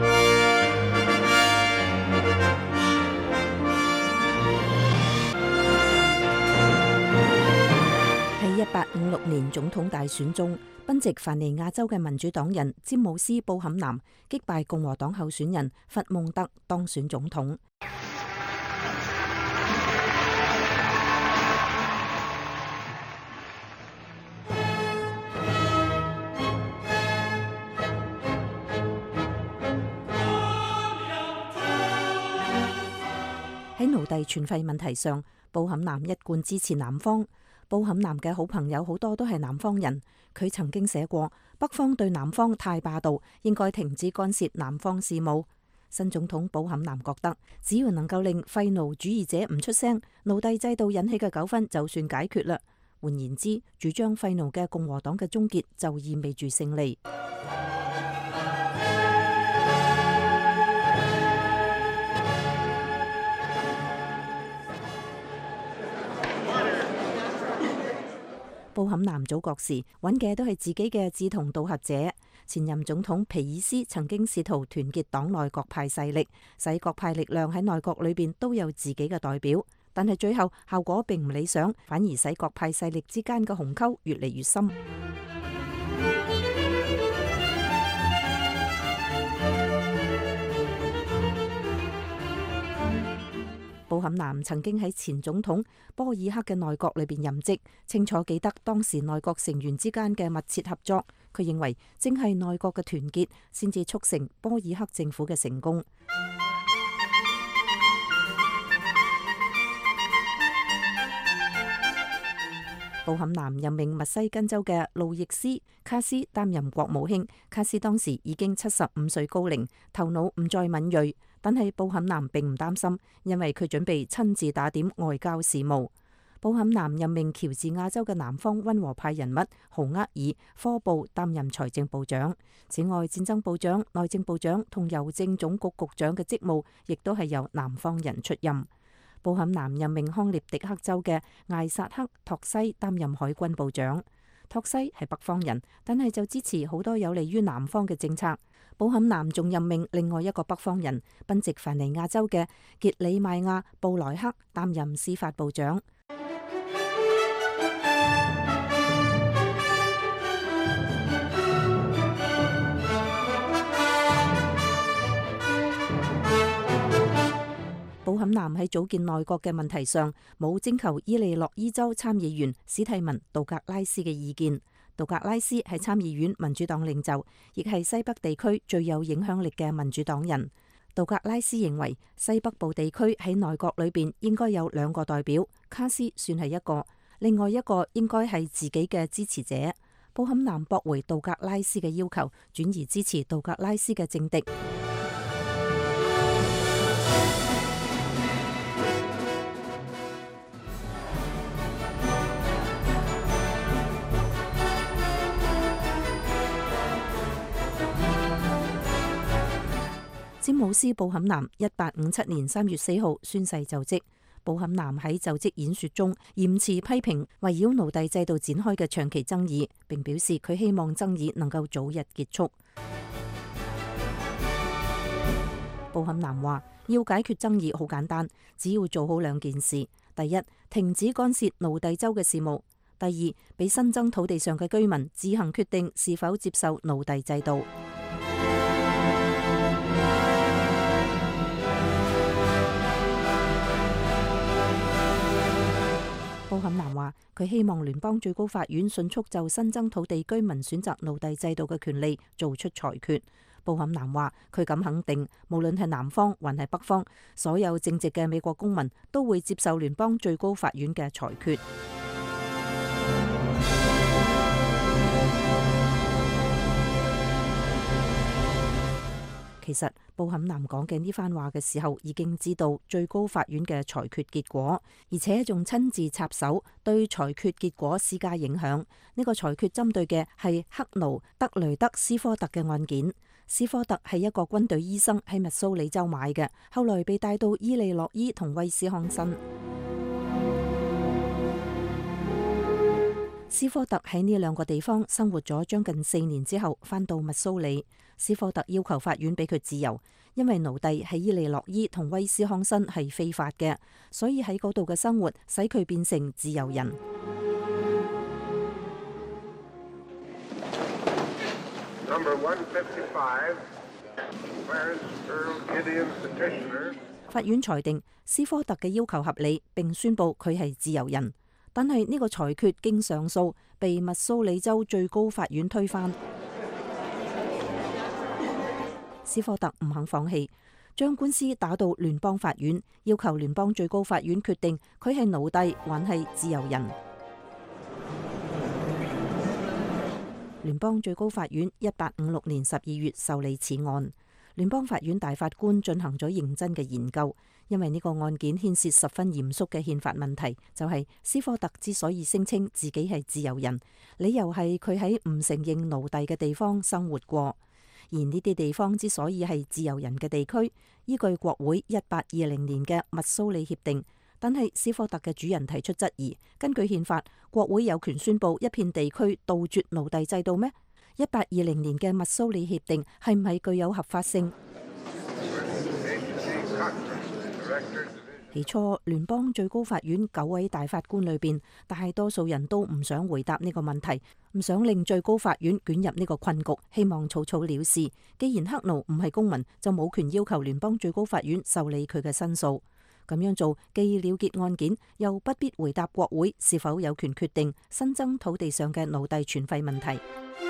喺一八五六年總統大選中，賓夕凡尼亞州嘅民主黨人詹姆斯·布坎南擊敗共和黨候選人弗蒙特當選總統。喺奴隸存廢問題上，布坎南一貫支持南方。布坎南嘅好朋友好多都係南方人，佢曾經寫過北方對南方太霸道，應該停止干涉南方事務。新總統布坎南覺得，只要能夠令廢奴主義者唔出聲，奴隸制度引起嘅糾紛就算解決啦。換言之，主張廢奴嘅共和黨嘅終結就意味住勝利。布坎南組閣時揾嘅都係自己嘅志同道合者。前任總統皮爾斯曾經試圖團結黨內各派勢力，使各派力量喺內閣裏邊都有自己嘅代表，但係最後效果並唔理想，反而使各派勢力之間嘅鴻溝越嚟越深。 布坎南曾經喺前總統波爾克嘅內閣裏邊任職，清楚記得當時內閣成員之間嘅密切合作。佢認為正係內閣嘅團結先至促成波爾克政府嘅成功。布坎南任命密西根州嘅路易斯卡斯擔任國務卿。卡斯當時已經七十五歲高齡，頭腦唔再敏銳，但係布坎南並唔擔心，因為佢準備親自打點外交事務。布坎南任命喬治亞州嘅南方溫和派人物豪厄爾科布擔任財政部長。此外，戰爭部長、內政部長同郵政總局局長嘅職務亦都係由南方人出任。布坎南任命康涅狄克州嘅艾薩克托西擔任海軍部長。托西係北方人，但係就支持好多有利於南方嘅政策。布坎南仲任命另外一個北方人，賓夕凡尼亞州嘅傑里邁亞布萊克擔任司法部長。布坎南喺組建內閣嘅問題上冇徵求伊利諾伊州參議員史蒂文杜格拉斯嘅意見。杜格拉斯係參議院民主黨領袖，亦係西北地區最有影響力嘅民主黨人。杜格拉斯認為西北部地區喺內閣裏邊應該有兩個代表，卡斯算係一個，另外一個應該係自己嘅支持者。布坎南駁回杜格拉斯嘅要求，轉而支持杜格拉斯嘅政敵。詹姆斯布坎南一八五七年三月四號宣誓就職。布坎南喺就職演說中嚴詞批評圍繞奴隸制度展開嘅長期爭議，並表示佢希望爭議能夠早日結束。布坎南話要解決爭議好簡單，只要做好兩件事：第一，停止干涉奴隸州嘅事務；第二，俾新增土地上嘅居民自行決定是否接受奴隸制度。布坎南話佢希望聯邦最高法院迅速就新增土地居民選擇奴隸制度嘅權利做出裁決。布坎南話佢敢肯定，無論係南方還係北方，所有正直嘅美國公民都會接受聯邦最高法院嘅裁決。其實布坎南講嘅呢番話嘅時候，已經知道最高法院嘅裁決結果，而且仲親自插手對裁決結果施加影響。呢個裁決針對嘅係克勞德雷德斯科特嘅案件。斯科特係一個軍隊醫生，喺密蘇里州買嘅，後來被帶到伊利諾伊同威斯康辛。斯科特喺呢兩個地方生活咗將近四年之後，返到密蘇里。斯科特要求法院俾佢自由，因為奴隸喺伊利諾伊同威斯康辛係非法嘅，所以喺嗰度嘅生活使佢變成自由人。法院裁定斯科特嘅要求合理，並宣布佢係自由人。但係呢個裁決經上訴，被密蘇里州最高法院推翻。斯科特唔肯放棄，將官司打到聯邦法院，要求聯邦最高法院決定佢係奴隸還係自由人。聯邦最高法院一八五六年十二月受理此案，聯邦法院大法官進行咗認真嘅研究，因為呢個案件牽涉十分嚴肅嘅憲法問題，就係斯科特之所以聲稱自己係自由人，理由係佢喺唔承認奴隸嘅地方生活過。而呢啲地方之所以係自由人嘅地區，依據國會一八二零年嘅密蘇里協定，但係斯科特嘅主人提出質疑：根據憲法，國會有權宣布一片地區杜絕奴隸制度咩？一八二零年嘅密蘇里協定係唔係具有合法性？起初，聯邦最高法院九位大法官裏邊，大多數人都唔想回答呢個問題，唔想令最高法院捲入呢個困局，希望草草了事。既然克勞唔係公民，就冇權要求聯邦最高法院受理佢嘅申訴。 咁樣做既了結案件，又不必回答國會是否有權決定新增土地上嘅奴隸存廢問題。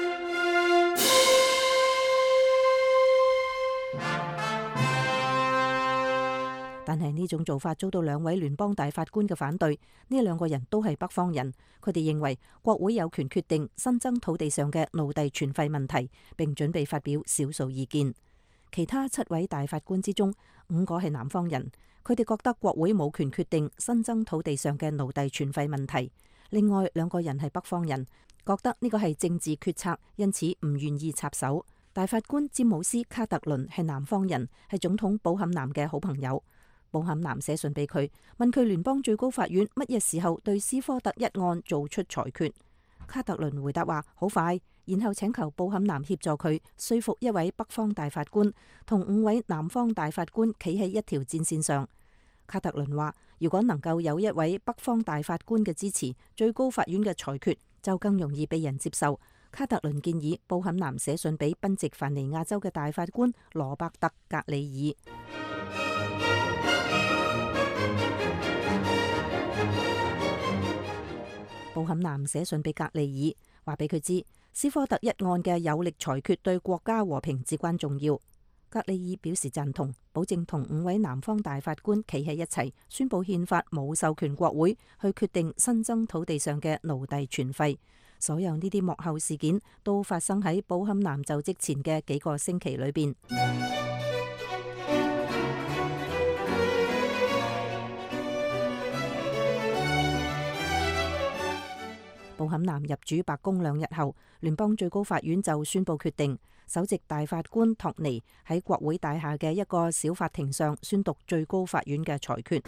但係呢種做法遭到兩位聯邦大法官嘅反對，呢兩個人都係北方人，佢哋認為國會有權決定新增土地上嘅奴隸存廢問題，並準備發表少數意見。其他七位大法官之中，五個係南方人，佢哋覺得國會冇權決定新增土地上嘅奴隸存廢問題。另外兩個人係北方人，覺得呢個係政治決策，因此唔願意插手。大法官詹姆斯卡特倫係南方人，係總統布坎南嘅好朋友。布坎南寫信俾佢，問佢聯邦最高法院乜嘢時候對斯科特一案做出裁決。卡特倫回答話好快，然後請求布坎南協助佢說服一位北方大法官同五位南方大法官企喺一條戰線上。卡特倫話如果能夠有一位北方大法官嘅支持，最高法院嘅裁決就更容易被人接受。卡特倫建議布坎南寫信俾賓夕凡尼亞州嘅大法官羅伯特格里爾。布坎南寫信俾格里爾，話俾佢知斯科特一案嘅有力裁決對國家和平至關重要。格里爾表示贊同，保證同五位南方大法官企喺一齊，宣布憲法冇授權國會去決定新增土地上嘅奴隸存廢。所有呢啲幕後事件都發生喺布坎南就職前嘅幾個星期裏邊。布坎南入主白宮兩日後，聯邦最高法院就宣布決定，首席大法官托尼喺國會大廈嘅一個小法庭上宣讀最高法院嘅裁決。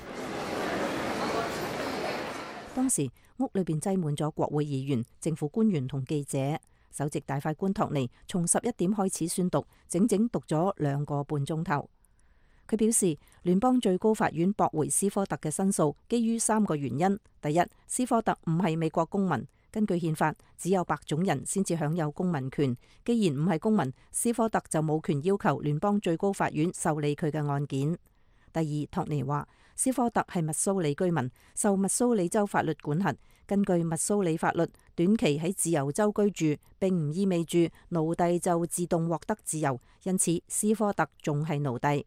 當時屋裏邊擠滿咗國會議員、政府官員同記者。首席大法官托尼從十一點開始宣讀，整整讀咗兩個半鐘頭。佢表示，聯邦最高法院駁回斯科特嘅申訴，基於三個原因。第一，斯科特唔係美國公民。根據憲法，只有白種人先至享有公民權。既然唔係公民，斯科特就冇權要求聯邦最高法院受理佢嘅案件。第二，托尼話，斯科特係密蘇里居民，受密蘇里州法律管轄。根據密蘇里法律，短期喺自由州居住並唔意味住奴隸就自動獲得自由，因此斯科特仲係奴隸。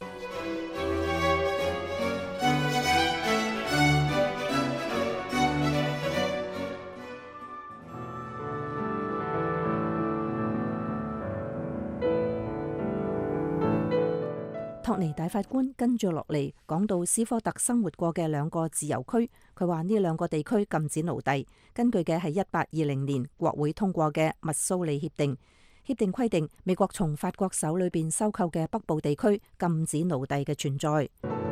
托尼大法官跟住落嚟講到斯科特生活過嘅兩個自由區，佢話呢兩個地區禁止奴隸，根據嘅係一八二零年國會通過嘅密蘇里協定。協定規定美國從法國手裏邊收購嘅北部地區禁止奴隸嘅存在。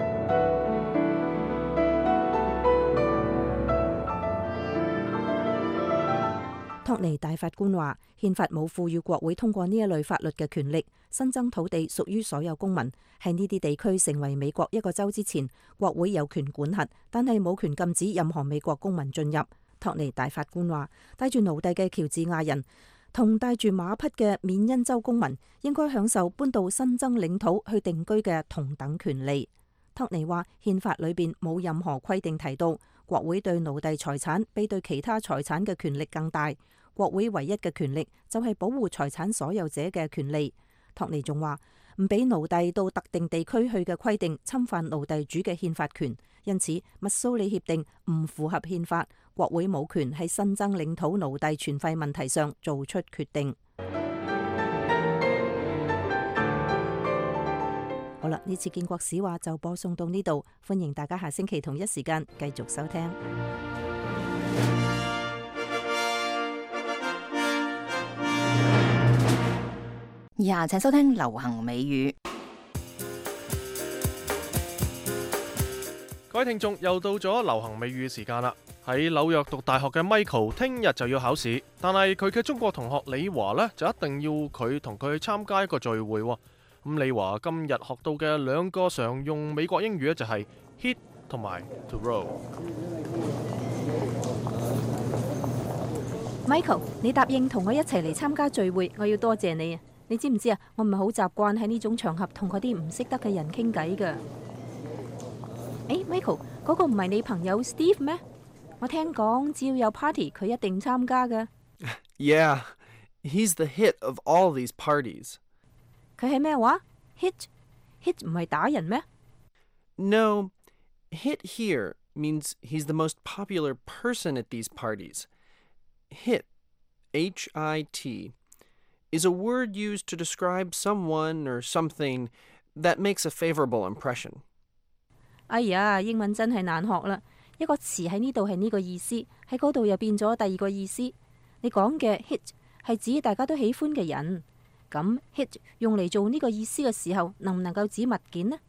托尼大法官話，憲法冇賦予國會通過呢一類法律嘅權力。新增土地屬於所有公民，喺呢啲地區成為美國一個州之前，國會有權管轄，但係冇權禁止任何美國公民進入。托尼大法官話，帶住奴隸嘅喬治亞人同帶住馬匹嘅緬因州公民應該享受搬到新增領土去定居嘅同等權利。托尼話，憲法裏邊冇任何規定提到國會對奴隸財產比對其他財產嘅權力更大。國會唯一嘅權力就係保護財產所有者嘅權利。托尼仲話，唔俾奴隸到特定地區去嘅規定侵犯奴隸主嘅憲法權，因此密蘇里協定唔符合憲法，國會冇權喺新增領土奴隸存廢問題上做出決定。好啦，呢次建國史話就播送到呢度，歡迎大家下星期同一時間繼續收聽。 以下請收聽流行美語。 各位聽眾，又到咗流行美語時間啦。喺紐約讀大學嘅 Michael 聽日就要考試，但係佢嘅中國同學李華呢，就一定要佢同佢去參加一個聚會。咁李華今日學到嘅兩個常用美國英語呢，就係 hit 同埋 to roll。 Michael， 你答應同我一齊嚟參加聚會，我要多謝你啊！你知唔知啊？我唔係好習慣喺呢種場合同嗰啲唔識得嘅人傾偈㗎。 誒，Michael，嗰個唔係你朋友 Steve 咩？我聽講只要有 party，佢一定參加嘅。 Yeah, he's the hit of all these parties. 佢係咩話 ？Hit hit 唔係打人咩？ No, hit here means he's the most popular person at these parties. Hit, H I T, is a word used to describe someone or something that makes a favorable impression. 哎呀，英文真係難學啦！一個詞喺呢度係呢個意思，喺嗰度又變咗第二個意思。你講嘅 hit 係指大家都喜歡嘅人，咁 hit 用嚟做呢個意思嘅時候，能唔能夠指物件呢？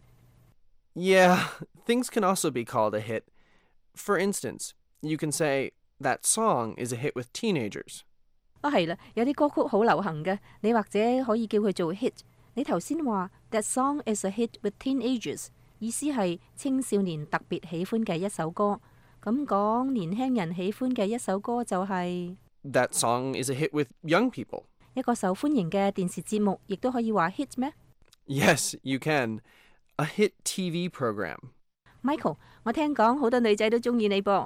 Yeah, things can also be called a hit. For instance, you can say that song is a hit with teenagers. 啊係啦，有啲歌曲好流行嘅，你或者可以叫佢做 hit。你頭先話 that song is a hit with teenagers， 意思係青少年特別喜歡嘅一首歌。咁講年輕人喜歡嘅一首歌就係、是、 That song is a hit with young people. 一個受歡迎嘅電視節目，亦都可以話 hit 咩？ Yes, you can. A hit T V program. Michael， 我聽講好多女仔都中意你噃。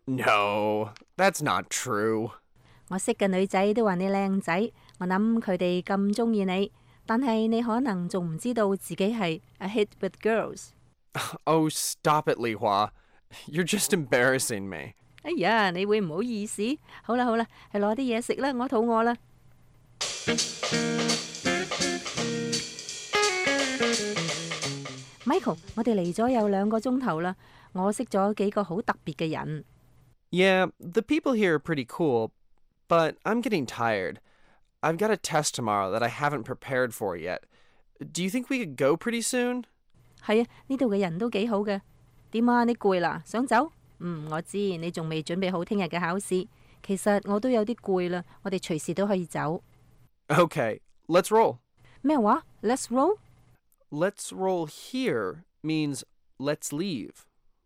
No, that's not true. 我識嘅女仔都話你靚仔，我諗佢哋咁中意你，但係你可能仲唔知道自己係 a hit with girls。 Oh, stop it, Li Hua. You're just embarrassing me. 哎呀，你會唔好意思？好啦好啦，去攞啲嘢食啦，我肚餓啦。Michael， 我哋嚟咗有兩個鐘頭啦，我識咗幾個好特別嘅人。 Yeah, the people here are pretty cool, but I'm getting tired. I've got a test tomorrow that I haven't prepared for yet. Do you think we could go pretty soon? 係啊，呢度嘅人都幾好嘅。點啊？你攰啦，想走？嗯，我知你仲未準備好聽日嘅考試。其實我都有啲攰啦，我哋隨時都可以走。 Okay, let's roll. 咩話 ？Let's roll? Let's roll here means let's leave.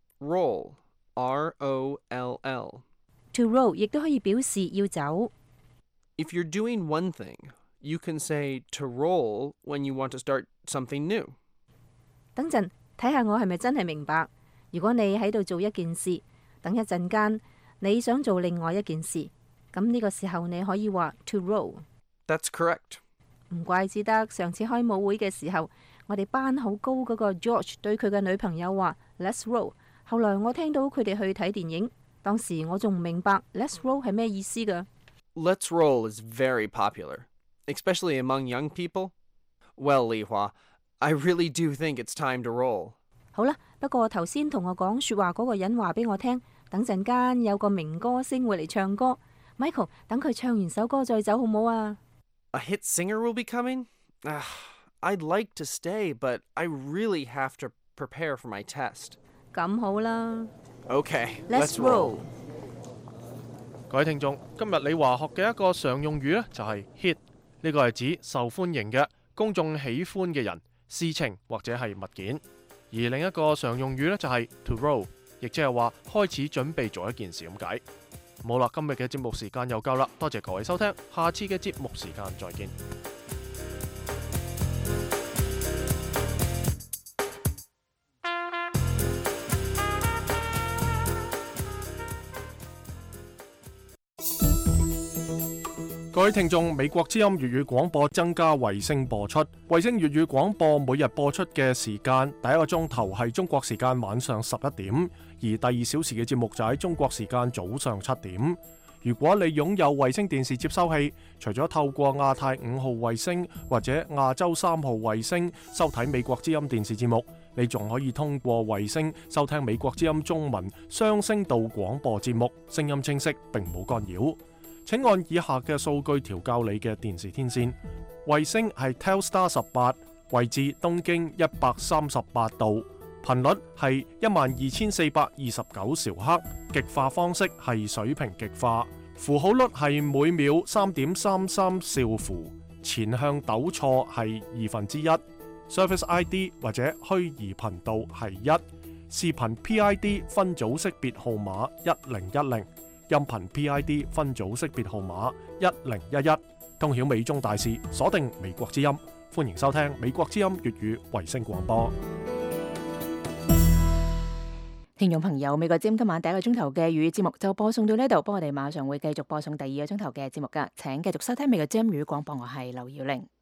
Roll, R O L L. To roll 亦都可以表示要走。 If you're doing one thing, you can say to roll when you want to start something new. 等陣睇下我係咪真係明白。如果你喺度做一件事，等一陣間你想做另外一件事，咁呢個時候你可以話 to roll。 That's correct. 唔怪之得上次開舞會嘅時候，我哋班好高嗰個 George 對佢嘅女朋友話 Let's roll。 後來我聽到佢哋去睇電影，當時我仲唔明白 Let's roll 係咩意思㗎。 Let's roll is very popular, especially among young people. Well, Li Hua, I really do think it's time to roll. 好啦，不過頭先同我講說話嗰個人話俾我聽，等陣間有個名歌星會嚟唱歌。Michael， 等佢唱完首歌再走好唔好啊？ A hit singer will be coming? Uh, I'd like to stay, but I really have to prepare for my test. 咁好啦。 Okay, let's roll. 各位聽眾，今日李華學嘅一個常用語呢，就係 hit。呢個係指受歡迎嘅、公眾喜歡嘅人、事情或者係物件。而另一個常用語呢，就係 to roll， 亦即係話開始準備做一件事咁解。好啦，今日嘅節目時間又夠啦，多謝各位收聽，下次嘅節目時間再見。各位聽眾，美國之音粵語廣播增加衛星播出。衛星粵語廣播每日播出嘅時間，第一個鐘頭係中國時間晚上十一點，而第二小時嘅節目就喺中國時間早上七點。如果你擁有衛星電視接收器，除咗透過亞太五號衛星或者亞洲三號衛星收睇美國之音電視節目，你仲可以通過衛星收聽美國之音中文雙聲道廣播節目，聲音清晰並冇干擾。請按以下嘅數據調校你嘅電視天線。衛星係 Telstar 十八，位置東經一百三十八度，頻率係一萬二千四百二十九兆赫，極化方式係水平極化，符號率係每秒三點三三兆符，前向糾錯係二分之一，Service I D 或者虛擬頻道係一，視頻 P I D 分組識別號碼一零一零。音頻 P I D 分組識別號碼一零一一，通曉美中大事，鎖定美國之音，歡迎收聽美國之音粵語衛星廣播。 聽眾朋友，美國之音今晚第一個鐘頭嘅粵語節目就播送到呢度，不過我哋馬上會繼續播送第二個鐘頭嘅節目噶，請繼續收聽美國之音粵語廣播，我係劉耀玲。